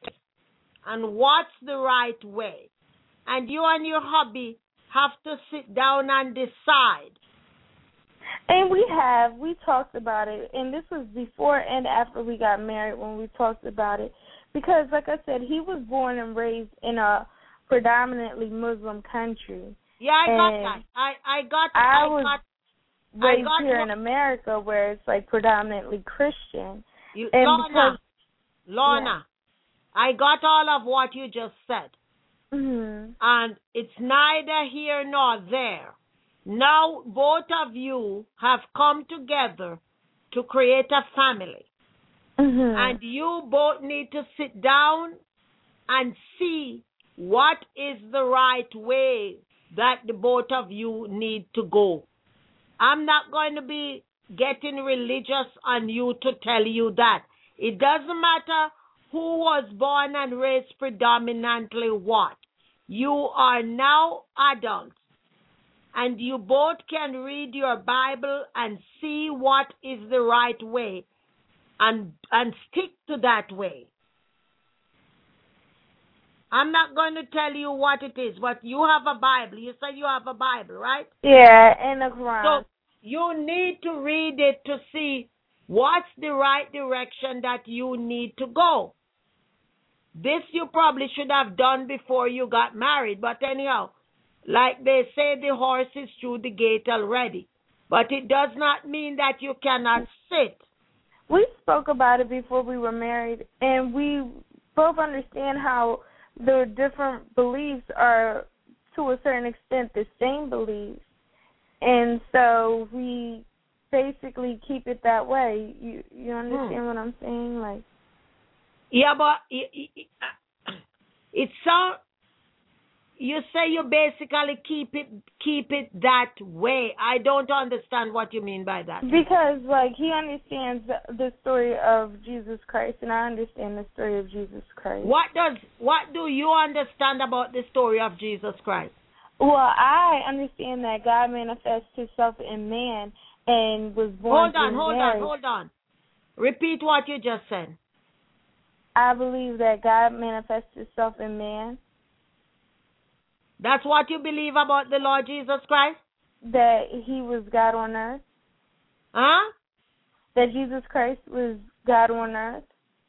and what's the right way. And you and your hubby have to sit down and decide. And we have. We talked about it. And this was before and after we got married when we talked about it. Because, like I said, he was born and raised in a predominantly Muslim country. Yeah, I got that. I, I got I, I was got, raised I got here what, in America where it's, like, predominantly Christian. You, and Lorna, because, Lorna, yeah. I got all of what you just said. Mm-hmm. And it's neither here nor there. Now both of you have come together to create a family. Mm-hmm. And you both need to sit down and see what is the right way that the both of you need to go. I'm not going to be getting religious on you to tell you that. It doesn't matter who was born and raised predominantly what. You are now adults, and you both can read your Bible and see what is the right way and and stick to that way. I'm not going to tell you what it is, but you have a Bible. You said you have a Bible, right? Yeah, and the Quran. So you need to read it to see what's the right direction that you need to go. This you probably should have done before you got married, but anyhow, like they say, the horse is through the gate already. But it does not mean that you cannot sit. We spoke about it before we were married, and we both understand how the different beliefs are, to a certain extent, the same beliefs. And so we basically keep it that way. You you understand hmm. what I'm saying? Like, yeah, but it, it, it's so. You say you basically keep it keep it that way. I don't understand what you mean by that. Because, like, he understands the, the story of Jesus Christ, and I understand the story of Jesus Christ. What does what do you understand about the story of Jesus Christ? Well, I understand that God manifests himself in man and was born Hold on, through hold Mary. on, hold on. Repeat what you just said. I believe that God manifests himself in man. That's what you believe about the Lord Jesus Christ? That he was God on earth. Huh? That Jesus Christ was God on earth.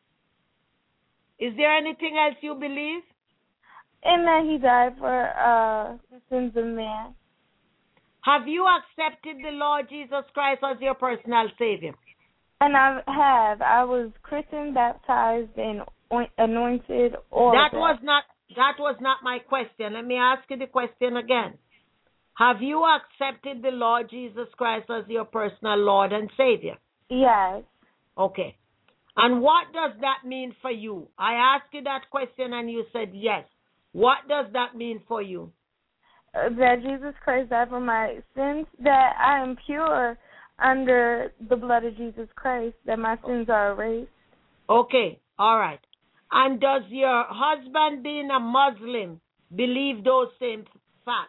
Is there anything else you believe? And that he died for uh, the sins of man. Have you accepted the Lord Jesus Christ as your personal Savior? And I have. I was christened, baptized, and anointed. All that, that was not that was not my question. Let me ask you the question again. Have you accepted the Lord Jesus Christ as your personal Lord and Savior? Yes. Okay. And what does that mean for you? I asked you that question and you said yes. What does that mean for you? Uh, that Jesus Christ died for my sins, that I am pure under the blood of Jesus Christ, that my sins are erased. Okay, all right. And does your husband, being a Muslim, believe those same facts?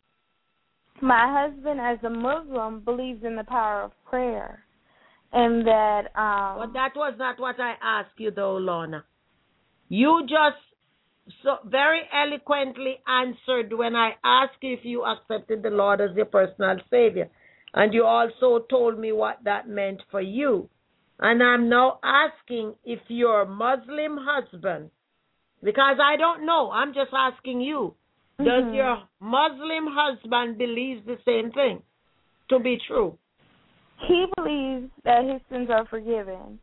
My husband, as a Muslim, believes in the power of prayer. And that... Um, but that was not what I asked you, though, Lorna. You just so very eloquently answered when I asked you if you accepted the Lord as your personal Savior. And you also told me what that meant for you. And I'm now asking if your Muslim husband, because I don't know, I'm just asking you, mm-hmm. does your Muslim husband believe the same thing to be true? He believes that his sins are forgiven.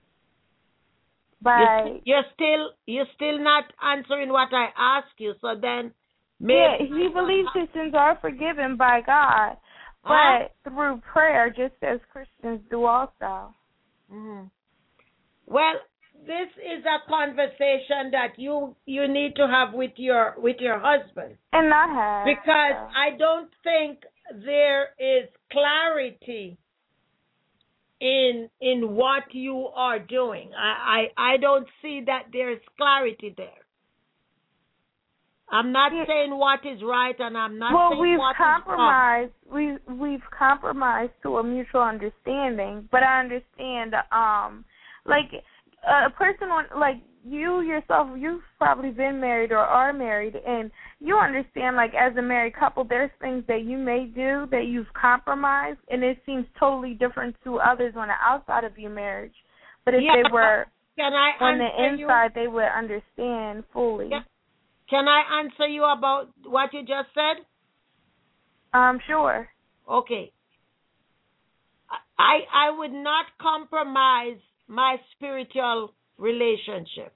By you're, you're still you're still not answering what I asked you. So then, maybe yeah, he believes his sins are forgiven by God, but huh? through prayer, just as Christians do also. Mm-hmm. Well, this is a conversation that you you need to have with your with your husband, and I have, because so. I don't think there is clarity in in what you are doing. I, I, I don't see that there's clarity there. I'm not yeah. saying what is right, and I'm not well, saying we've what compromised. is wrong. We we've compromised to a mutual understanding, but I understand. Um, like a person on like you yourself, you've probably been married or are married, and you understand, like, as a married couple, there's things that you may do that you've compromised, and it seems totally different to others on the outside of your marriage. But if yeah, they were can I on the inside, you? they would understand fully. Yeah. Can I answer you about what you just said? Um, sure. Okay. I I would not compromise my spiritual relationship.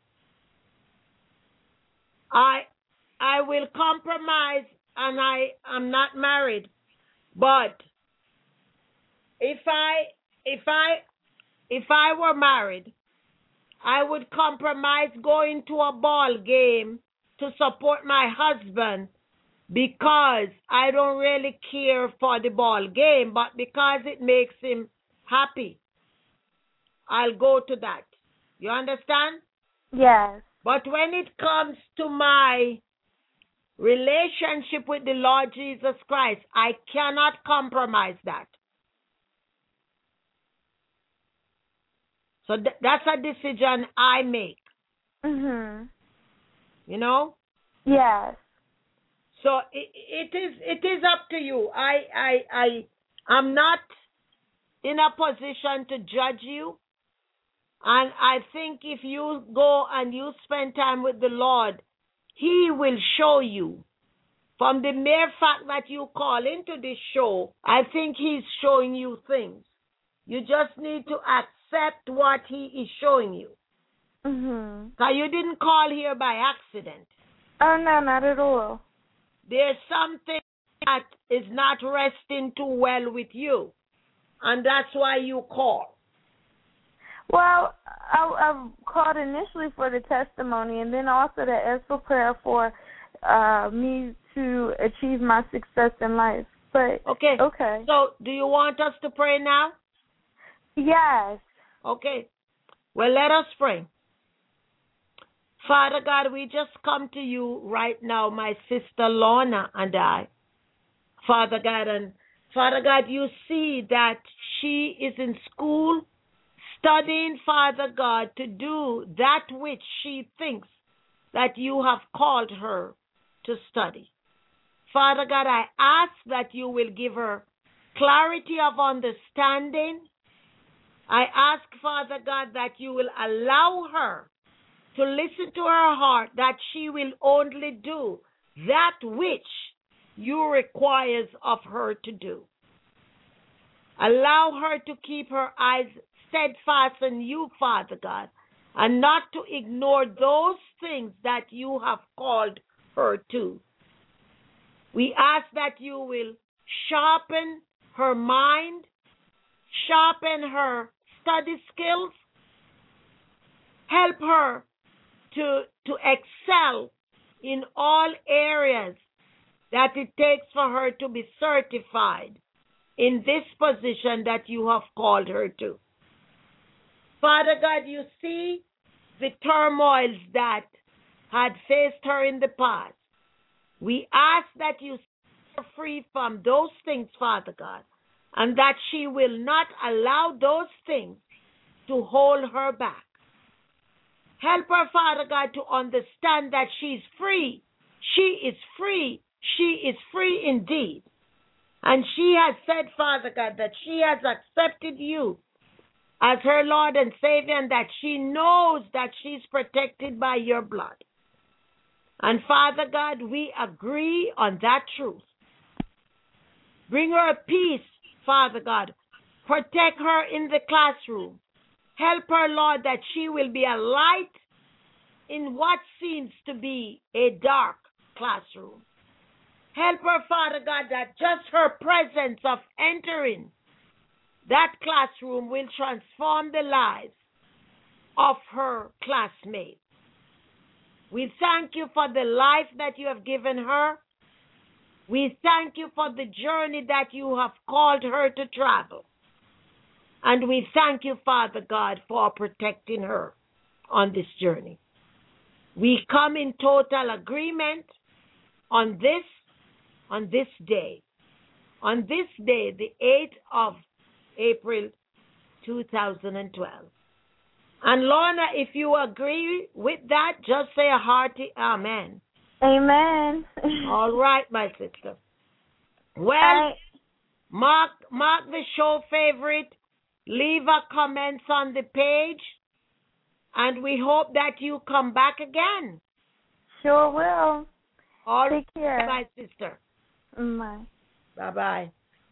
I I will compromise, and I am not married, but if I if I if I were married, I would compromise going to a ball game to support my husband, because I don't really care for the ball game, but because it makes him happy, I'll go to that. You understand? Yes. But when it comes to my relationship with the Lord Jesus Christ, I cannot compromise that. So th- that's a decision I make. Mhm. You know? Yes. So it, it is it is up to you. I I I I'm not in a position to judge you. And I think if you go and you spend time with the Lord, He will show you. From the mere fact that you call into this show, I think He's showing you things. You just need to accept what He is showing you. Mhm. So you didn't call here by accident. Oh, no, not at all. There's something that is not resting too well with you, and that's why you call. Well, I, I called initially for the testimony, and then also to ask for prayer for uh, me to achieve my success in life. But okay, okay. So, do you want us to pray now? Yes. Okay. Well, let us pray. Father God, we just come to you right now, my sister Lorna and I. Father God, and Father God, you see that she is in school studying, Father God, to do that which she thinks that you have called her to study. Father God, I ask that you will give her clarity of understanding. I ask, Father God, that you will allow her to listen to her heart, that she will only do that which you requires of her to do. Allow her to keep her eyes steadfast on you, Father God, and not to ignore those things that you have called her to. We ask that you will sharpen her mind, sharpen her study skills, help her to, to excel in all areas that it takes for her to be certified in this position that you have called her to. Father God, you see the turmoils that had faced her in the past. We ask that you set her free from those things, Father God, and that she will not allow those things to hold her back. Help her, Father God, to understand that she's free. She is free. She is free indeed. And she has said, Father God, that she has accepted you as her Lord and Savior, and that she knows that she's protected by your blood. And Father God, we agree on that truth. Bring her peace, Father God. Protect her in the classroom. Help her, Lord, that she will be a light in what seems to be a dark classroom. Help her, Father God, that just her presence of entering that classroom will transform the lives of her classmates. We thank you for the life that you have given her. We thank you for the journey that you have called her to travel. And we thank you, Father God, for protecting her on this journey. We come in total agreement on this, on this day. On this day, the eighth of April, two thousand twelve. And Lorna, if you agree with that, just say a hearty amen. Amen. All right, my sister. Well, I, mark mark the show favorite, leave a comment on the page, and we hope that you come back again. Sure will. All Take care. right, my sister. Bye. Bye-bye.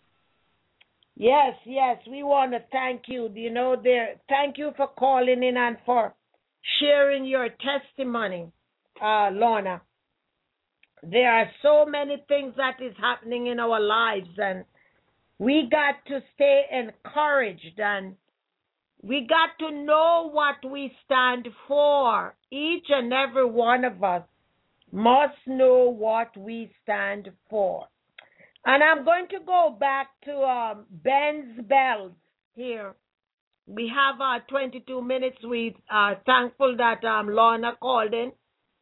Yes, yes, we want to thank you. You know, there. Thank you for calling in and for sharing your testimony, uh, Lorna. There are so many things that is happening in our lives, and we got to stay encouraged, and we got to know what we stand for. Each and every one of us must know what we stand for. And I'm going to go back to um, Ben's Bells here. We have our uh, twenty-two minutes. We are thankful that um, Lorna called in.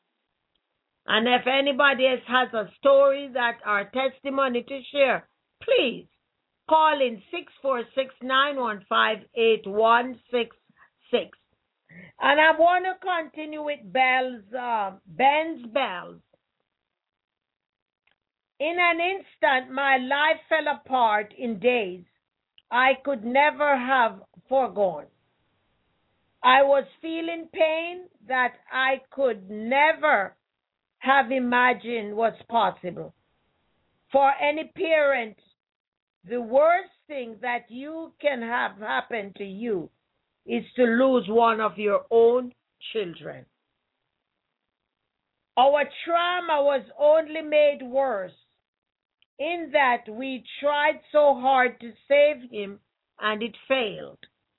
And if anybody else has a story that or testimony to share, please call in six four six, nine one five, eight one six six. And I want to continue with Bells, uh, Ben's Bells. In an instant, my life fell apart in days I could never have foregone. I was feeling pain that I could never have imagined was possible. For any parent, the worst thing that you can have happen to you is to lose one of your own children. Our trauma was only made worse in that we tried so hard to save him and it failed.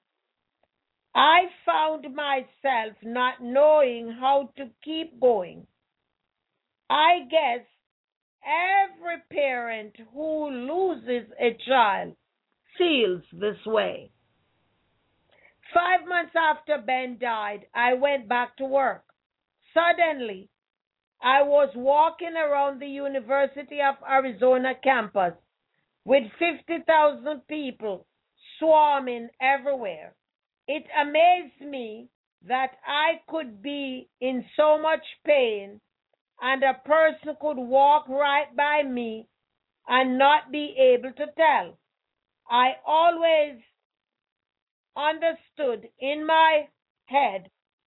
I found myself not knowing how to keep going. I guess every parent who loses a child feels this way. Five months after Ben died, I went back to work. Suddenly, I was walking around the University of Arizona campus with fifty thousand people swarming everywhere. It amazed me that I could be in so much pain and a person could walk right by me and not be able to tell. I always understood in my head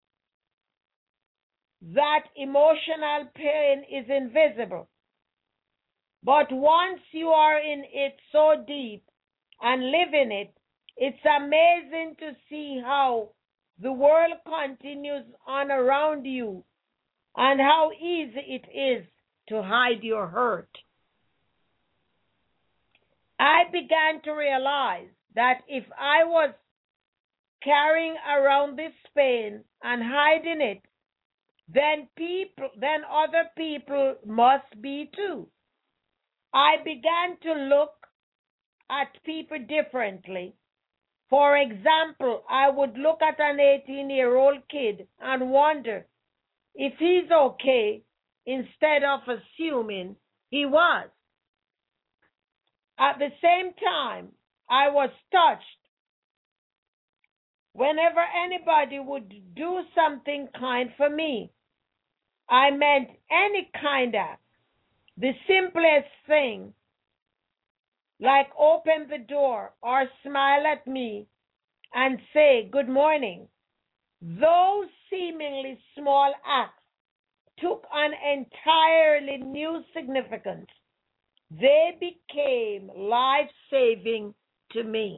that emotional pain is invisible. But once you are in it so deep and live in it, it's amazing to see how the world continues on around you and how easy it is to hide your hurt. I began to realize that if I was carrying around this pain and hiding it, then people, then other people must be too. I began to look at people differently. For example, I would look at an eighteen-year-old kid and wonder if he's okay instead of assuming he was. At the same time, I was touched whenever anybody would do something kind for me. I meant any kind of, the simplest thing, like open the door or smile at me, and say good morning. Those seemingly small acts took an entirely new significance. They became life-saving to me.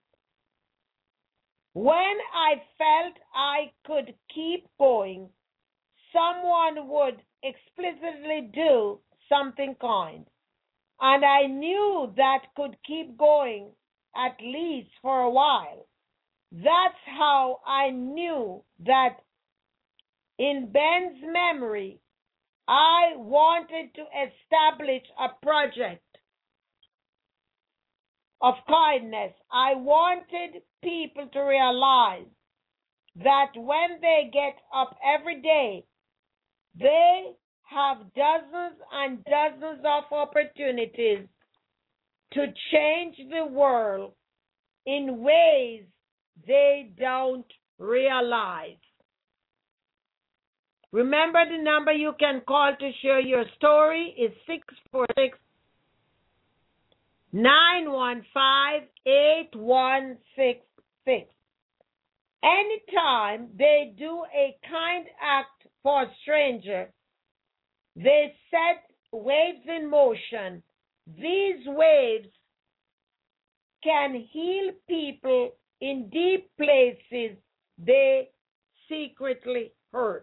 When I felt I could keep going, someone would explicitly do something kind, and I knew that could keep going at least for a while. That's how I knew that in Ben's memory, I wanted to establish a project of kindness. I wanted people to realize that when they get up every day, they have dozens and dozens of opportunities to change the world in ways they don't realize. Remember, the number you can call to share your story is six four six, nine one five, eight one six six. Anytime they do a kind act for a stranger, they set waves in motion. These waves can heal people in deep places they secretly hurt.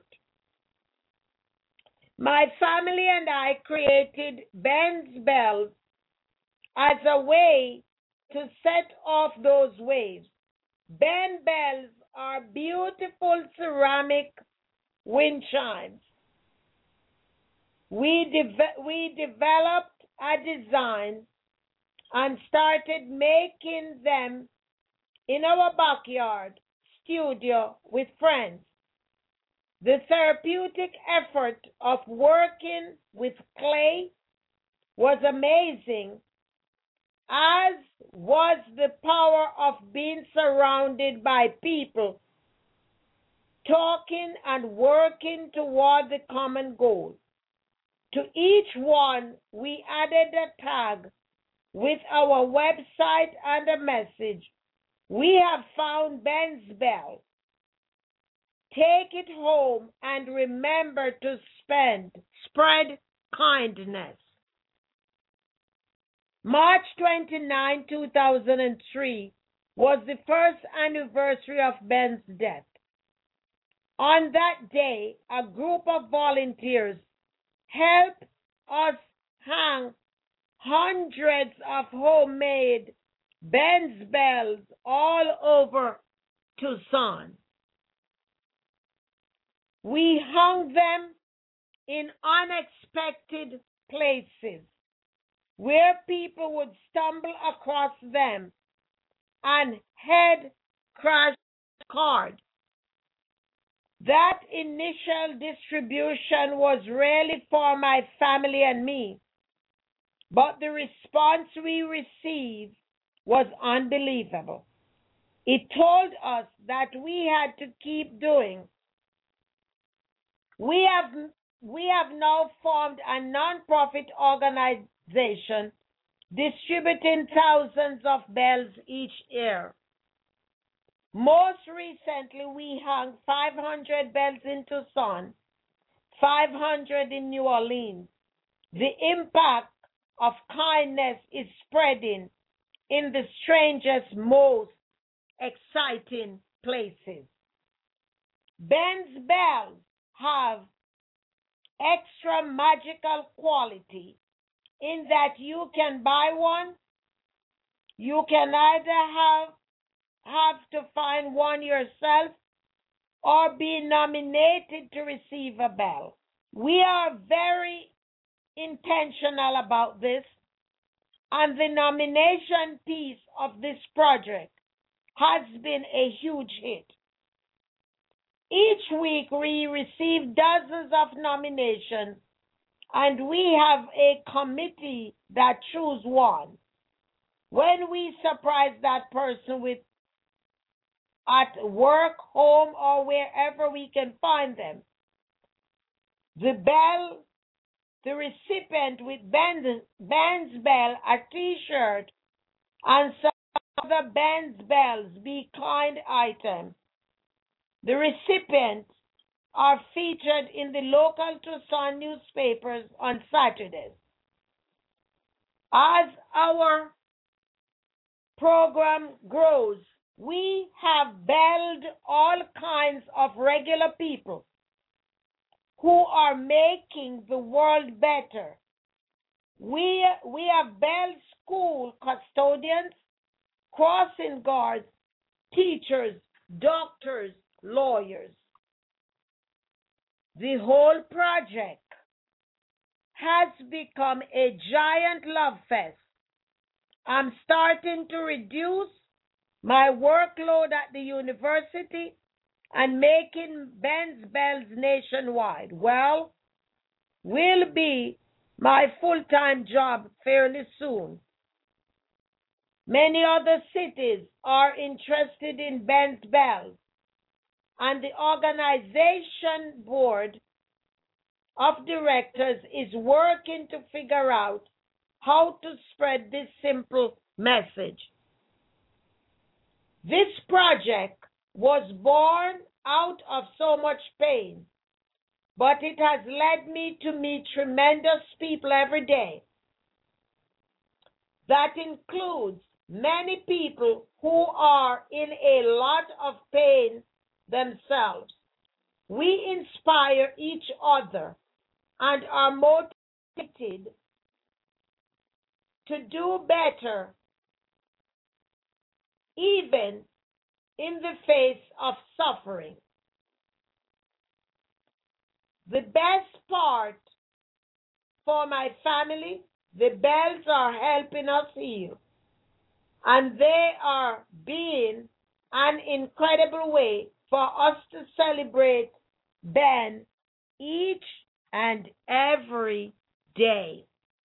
My family and I created Ben's Bells as a way to set off those waves. Ben Bells are beautiful ceramic wind chimes. We, de- we developed a design and started making them in our backyard studio with friends. The therapeutic effort of working with clay was amazing, as was the power of being surrounded by people talking and working toward the common goal. To each one, we added a tag with our website and a message. We have found Ben's Bell. Take it home and remember to spend, spread kindness. March twenty-ninth, two thousand three was the first anniversary of Ben's death. On that day, a group of volunteers helped us hang hundreds of homemade Ben's Bells all over Tucson. We hung them in unexpected places where people would stumble across them and head crash cars. That initial distribution was really for my family and me, but the response we received was unbelievable. It told us that we had to keep doing. We have we have now formed a non-profit organization distributing thousands of bells each year. Most recently, we hung five hundred bells in Tucson, five hundred in New Orleans. The impact of kindness is spreading in the strangest, most exciting places. Ben's Bells have extra magical quality in that you can buy one, you can either have have to find one yourself or be nominated to receive a bell. We are very intentional about this, and the nomination piece of this project has been a huge hit. Each week we receive dozens of nominations, and we have a committee that chooses one. When we surprise that person with at work, home, or wherever we can find them, the bell, the recipient with Ben's, Ben's Bell, a T-shirt, and some other Ben's Bells Be Kind item. The recipients are featured in the local Tucson newspapers on Saturdays. As our program grows, we have belled all kinds of regular people who are making the world better. We, we have belled school custodians, crossing guards, teachers, doctors, lawyers. The whole project has become a giant love fest. I'm starting to reduce my workload at the university and making Ben's Bells nationwide. Well, will be my full-time job fairly soon. Many other cities are interested in Ben's Bells, and the organization board of directors is working to figure out how to spread this simple message. This project was born out of so much pain, but it has led me to meet tremendous people every day. That includes many people who are in a lot of pain themselves. We inspire each other and are motivated to do better, even in the face of suffering. The best part for my family, the bells are helping us heal, and they are being an incredible way for us to celebrate Ben each and every day.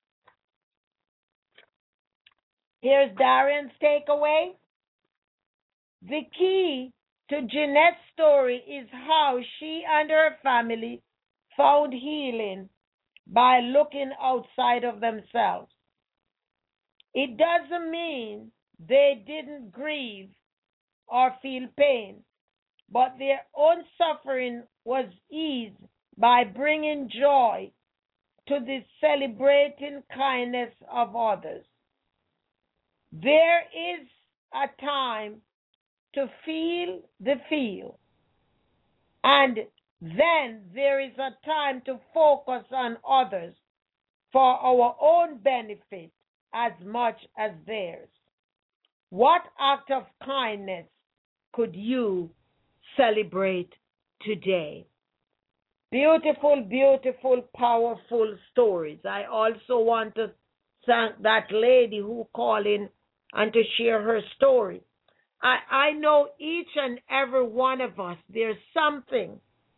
Here's Darian's takeaway. The key to Jeanette's story is how she and her family found healing by looking outside of themselves. It doesn't mean they didn't grieve or feel pain, but their own suffering was eased by bringing joy to the celebrating kindness of others. There is a time to feel the feel, and then there is a time to focus on others for our own benefit as much as theirs. What act of kindness could you celebrate today? Beautiful, beautiful, powerful stories. I also want to thank that lady who called in and to share her story. I, I know each and every one of us, there's something.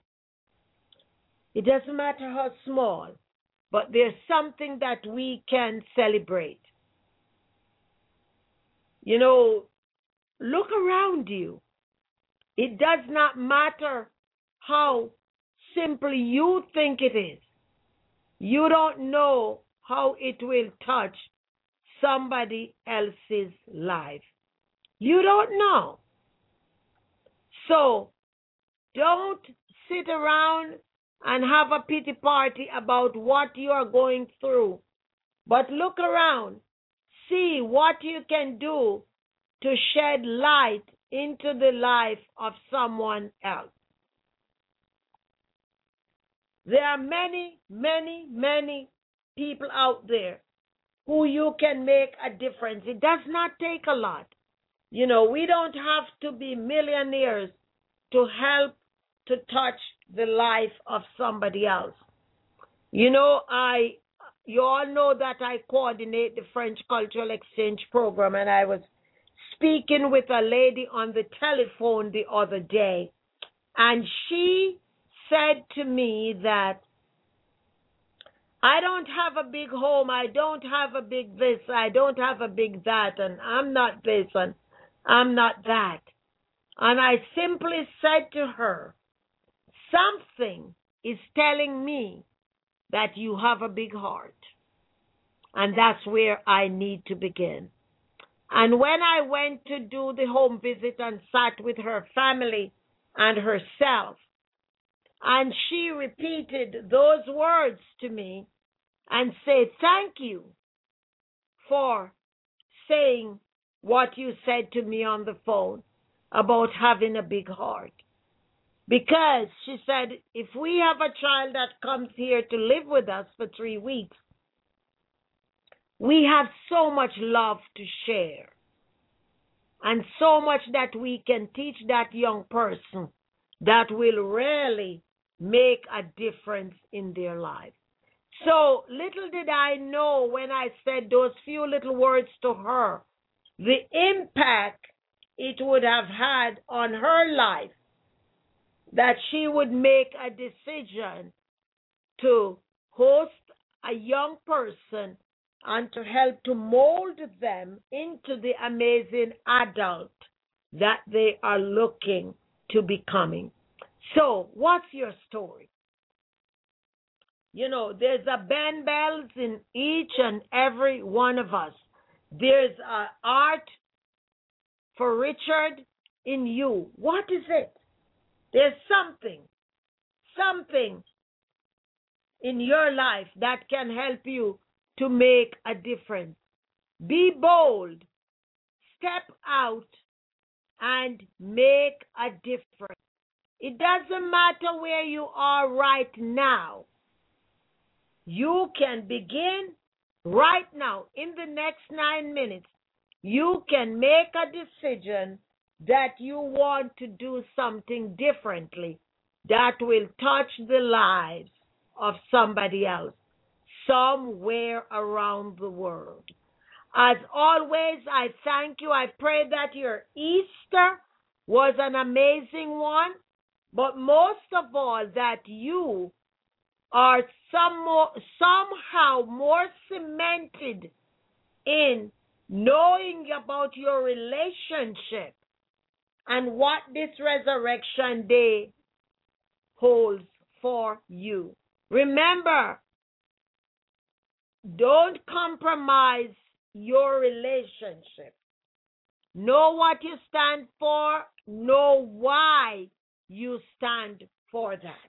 It doesn't matter how small, but there's something that we can celebrate. You know, look around you. It does not matter how simple you think it is. You don't know how it will touch somebody else's life. You don't know. So don't sit around and have a pity party about what you are going through, but look around. See what you can do to shed light into the life of someone else. There are many, many, many people out there who you can make a difference. It does not take a lot. You know, we don't have to be millionaires to help to touch the life of somebody else. You know, I, you all know that I coordinate the French Cultural Exchange Program, and I was speaking with a lady on the telephone the other day, and she said to me that I don't have a big home, I don't have a big this, I don't have a big that, and I'm not this, and I'm not that. And I simply said to her, something is telling me that you have a big heart. And that's where I need to begin. And when I went to do the home visit and sat with her family and herself, and she repeated those words to me and said, thank you for saying what you said to me on the phone about having a big heart. Because she said, if we have a child that comes here to live with us for three weeks, we have so much love to share and so much that we can teach that young person that will really make a difference in their life. So little did I know when I said those few little words to her, the impact it would have had on her life, that she would make a decision to host a young person and to help to mold them into the amazing adult that they are looking to becoming. So, what's your story? You know, there's a Ben Bells in each and every one of us. There's a art for Richard in you. What is it? There's something, something in your life that can help you to make a difference. Be bold. Step out and make a difference. It doesn't matter where you are right now. You can begin right now. In the next nine minutes, you can make a decision that you want to do something differently that will touch the lives of somebody else somewhere around the world. As always, I thank you. I pray that your Easter was an amazing one, but most of all that you are some more, somehow more cemented in knowing about your relationship and what this resurrection day holds for you. Remember, don't compromise your relationship. Know what you stand for. Know why you stand for that.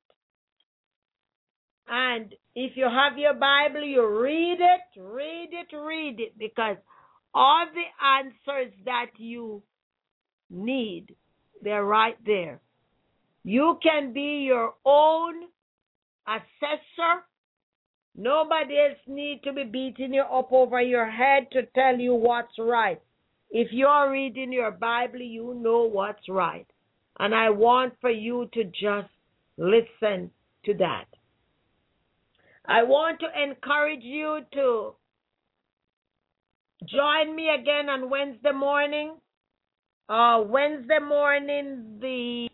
And if you have your Bible, you read it, read it, read it, because all the answers that you need, they're right there. You can be your own assessor. Nobody else needs to be beating you up over your head to tell you what's right. If you're reading your Bible, you know what's right. And I want for you to just listen to that. I want to encourage you to join me again on Wednesday morning. Uh, Wednesday morning, the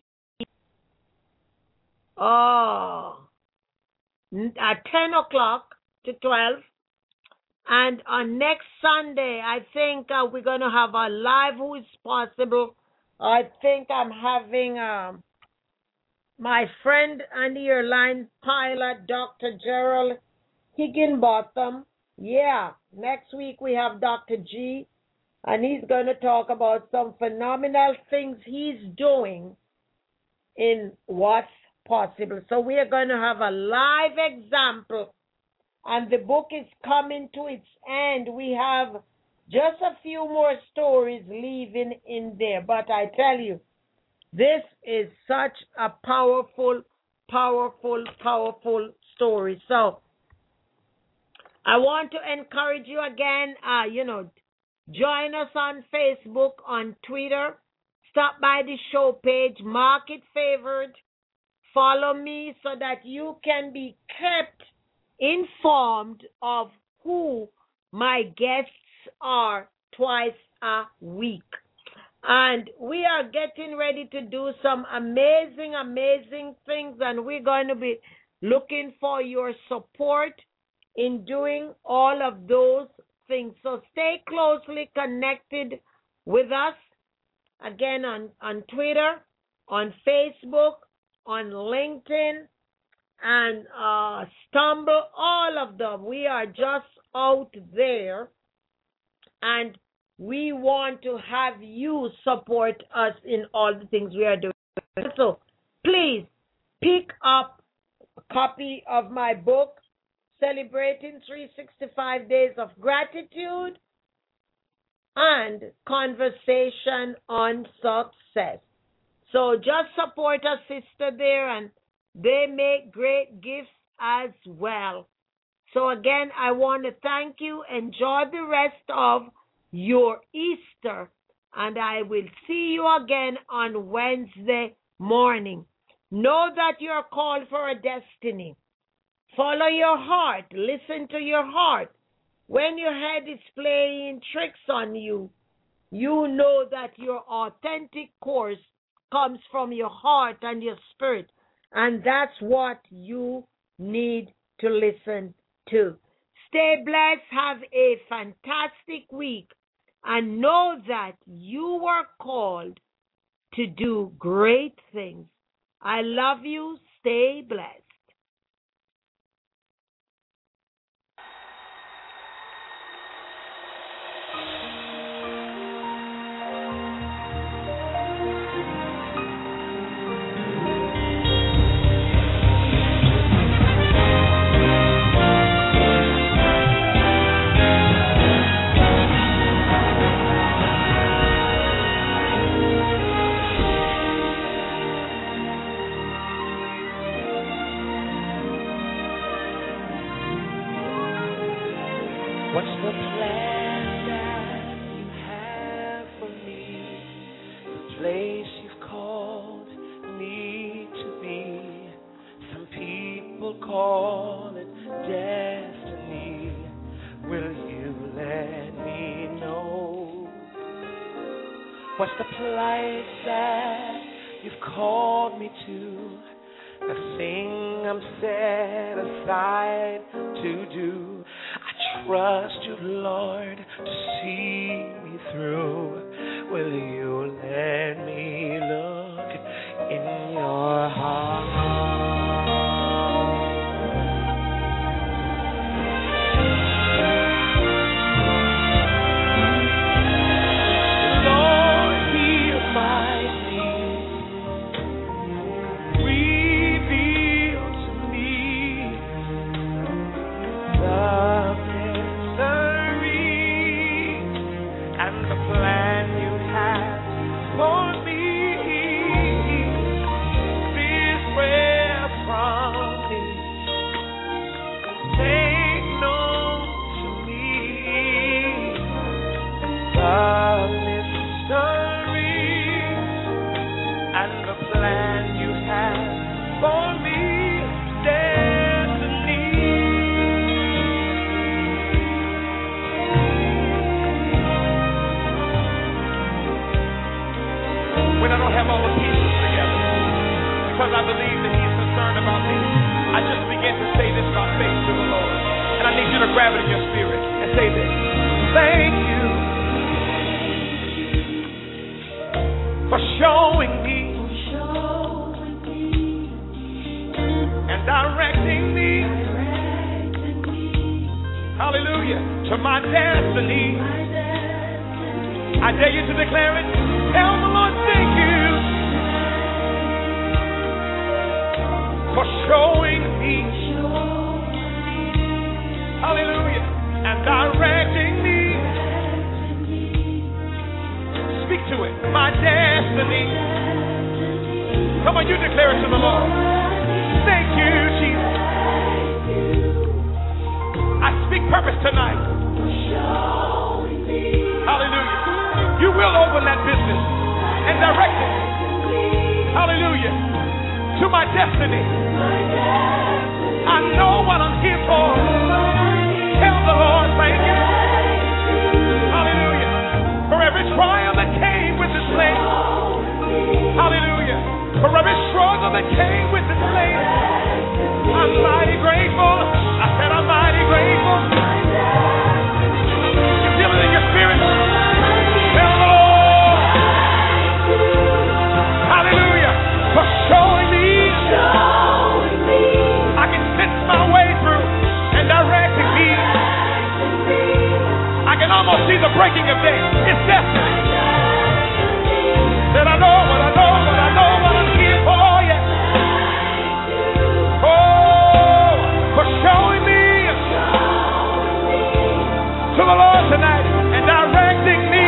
uh, at ten o'clock to twelve. And on next Sunday, I think uh, we're going to have a live Who is Possible. I think I'm having um, my friend and your line pilot, Doctor Gerald Higginbotham. Yeah, next week we have Doctor G, and he's going to talk about some phenomenal things he's doing in What's Possible. So we are going to have a live example, and the book is coming to its end. We have just a few more stories leaving in there, but I tell you, this is such a powerful, powerful, powerful story. So I want to encourage you again, uh, you know, join us on Facebook, on Twitter. Stop by the show page, mark it favored. Follow me so that you can be kept informed of who my guests are twice a week. And we are getting ready to do some amazing, amazing things, and we're going to be looking for your support in doing all of those things. So stay closely connected with us, again, on, on Twitter, on Facebook, on LinkedIn, and uh, Stumble, all of them. We are just out there, and we want to have you support us in all the things we are doing. So please pick up a copy of my book, Celebrating three hundred sixty-five Days of Gratitude and Conversation on Success. So just support a sister there, and they make great gifts as well. So again, I want to thank you. Enjoy the rest of your Easter, and I will see you again on Wednesday morning. Know that you are called for a destiny. Follow your heart. Listen to your heart. When your head is playing tricks on you, you know that your authentic course comes from your heart and your spirit, and that's what you need to listen to. Stay blessed. Have a fantastic week, and know that you were called to do great things. I love you. Stay blessed. What's the plan that you have for me? The place you've called me to be. Some people call it destiny. Will you let me know? What's the place that you've called me to? The thing I'm set aside to do. I trust you, Lord, to see me through. Will you let me look in your heart? Lord, hear my plea. Reveal to me the the plan you have for me. This prayer from me, make known to me the mystery and the plan you have for me. When I don't have all the pieces together, because I believe that He's concerned about me, I just begin to say this by faith to the Lord. And I need you to grab it in your spirit and say this. Thank you for showing me and directing me, hallelujah, to my destiny. I dare you to declare it. Tell the Lord, thank you for showing me, hallelujah, and directing me. Speak to it, my destiny. Come on, you declare it to the Lord. Thank you, Jesus. I speak purpose tonight. Hallelujah. You will open that business and direct it, hallelujah, to my destiny. I know what I'm here for. Tell the Lord, thank you, hallelujah, for every trial that came with this place, hallelujah, for every struggle that came with this place. I'm mighty grateful. I said I'm mighty grateful. You feel it in your spirit? Hallelujah, for showing me, showing me. I can sense my way through and directing me. I can almost see the breaking of day. It's destiny. Said I know what I know what I know what I'm here for, yeah. Oh, for showing me to the Lord tonight and directing me.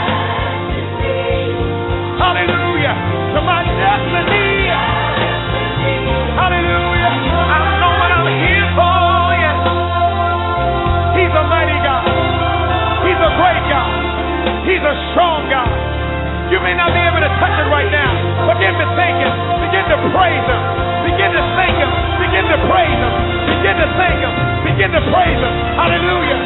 Hallelujah. To my destiny. Hallelujah. I know what I'm here for, yes. He's a mighty God. He's a great God. He's a strong God. You may not be able to touch it right now. Begin to thank Him. Begin to praise Him. Begin to thank Him. Begin to praise Him. Begin to thank Him. Begin to praise Him. Hallelujah.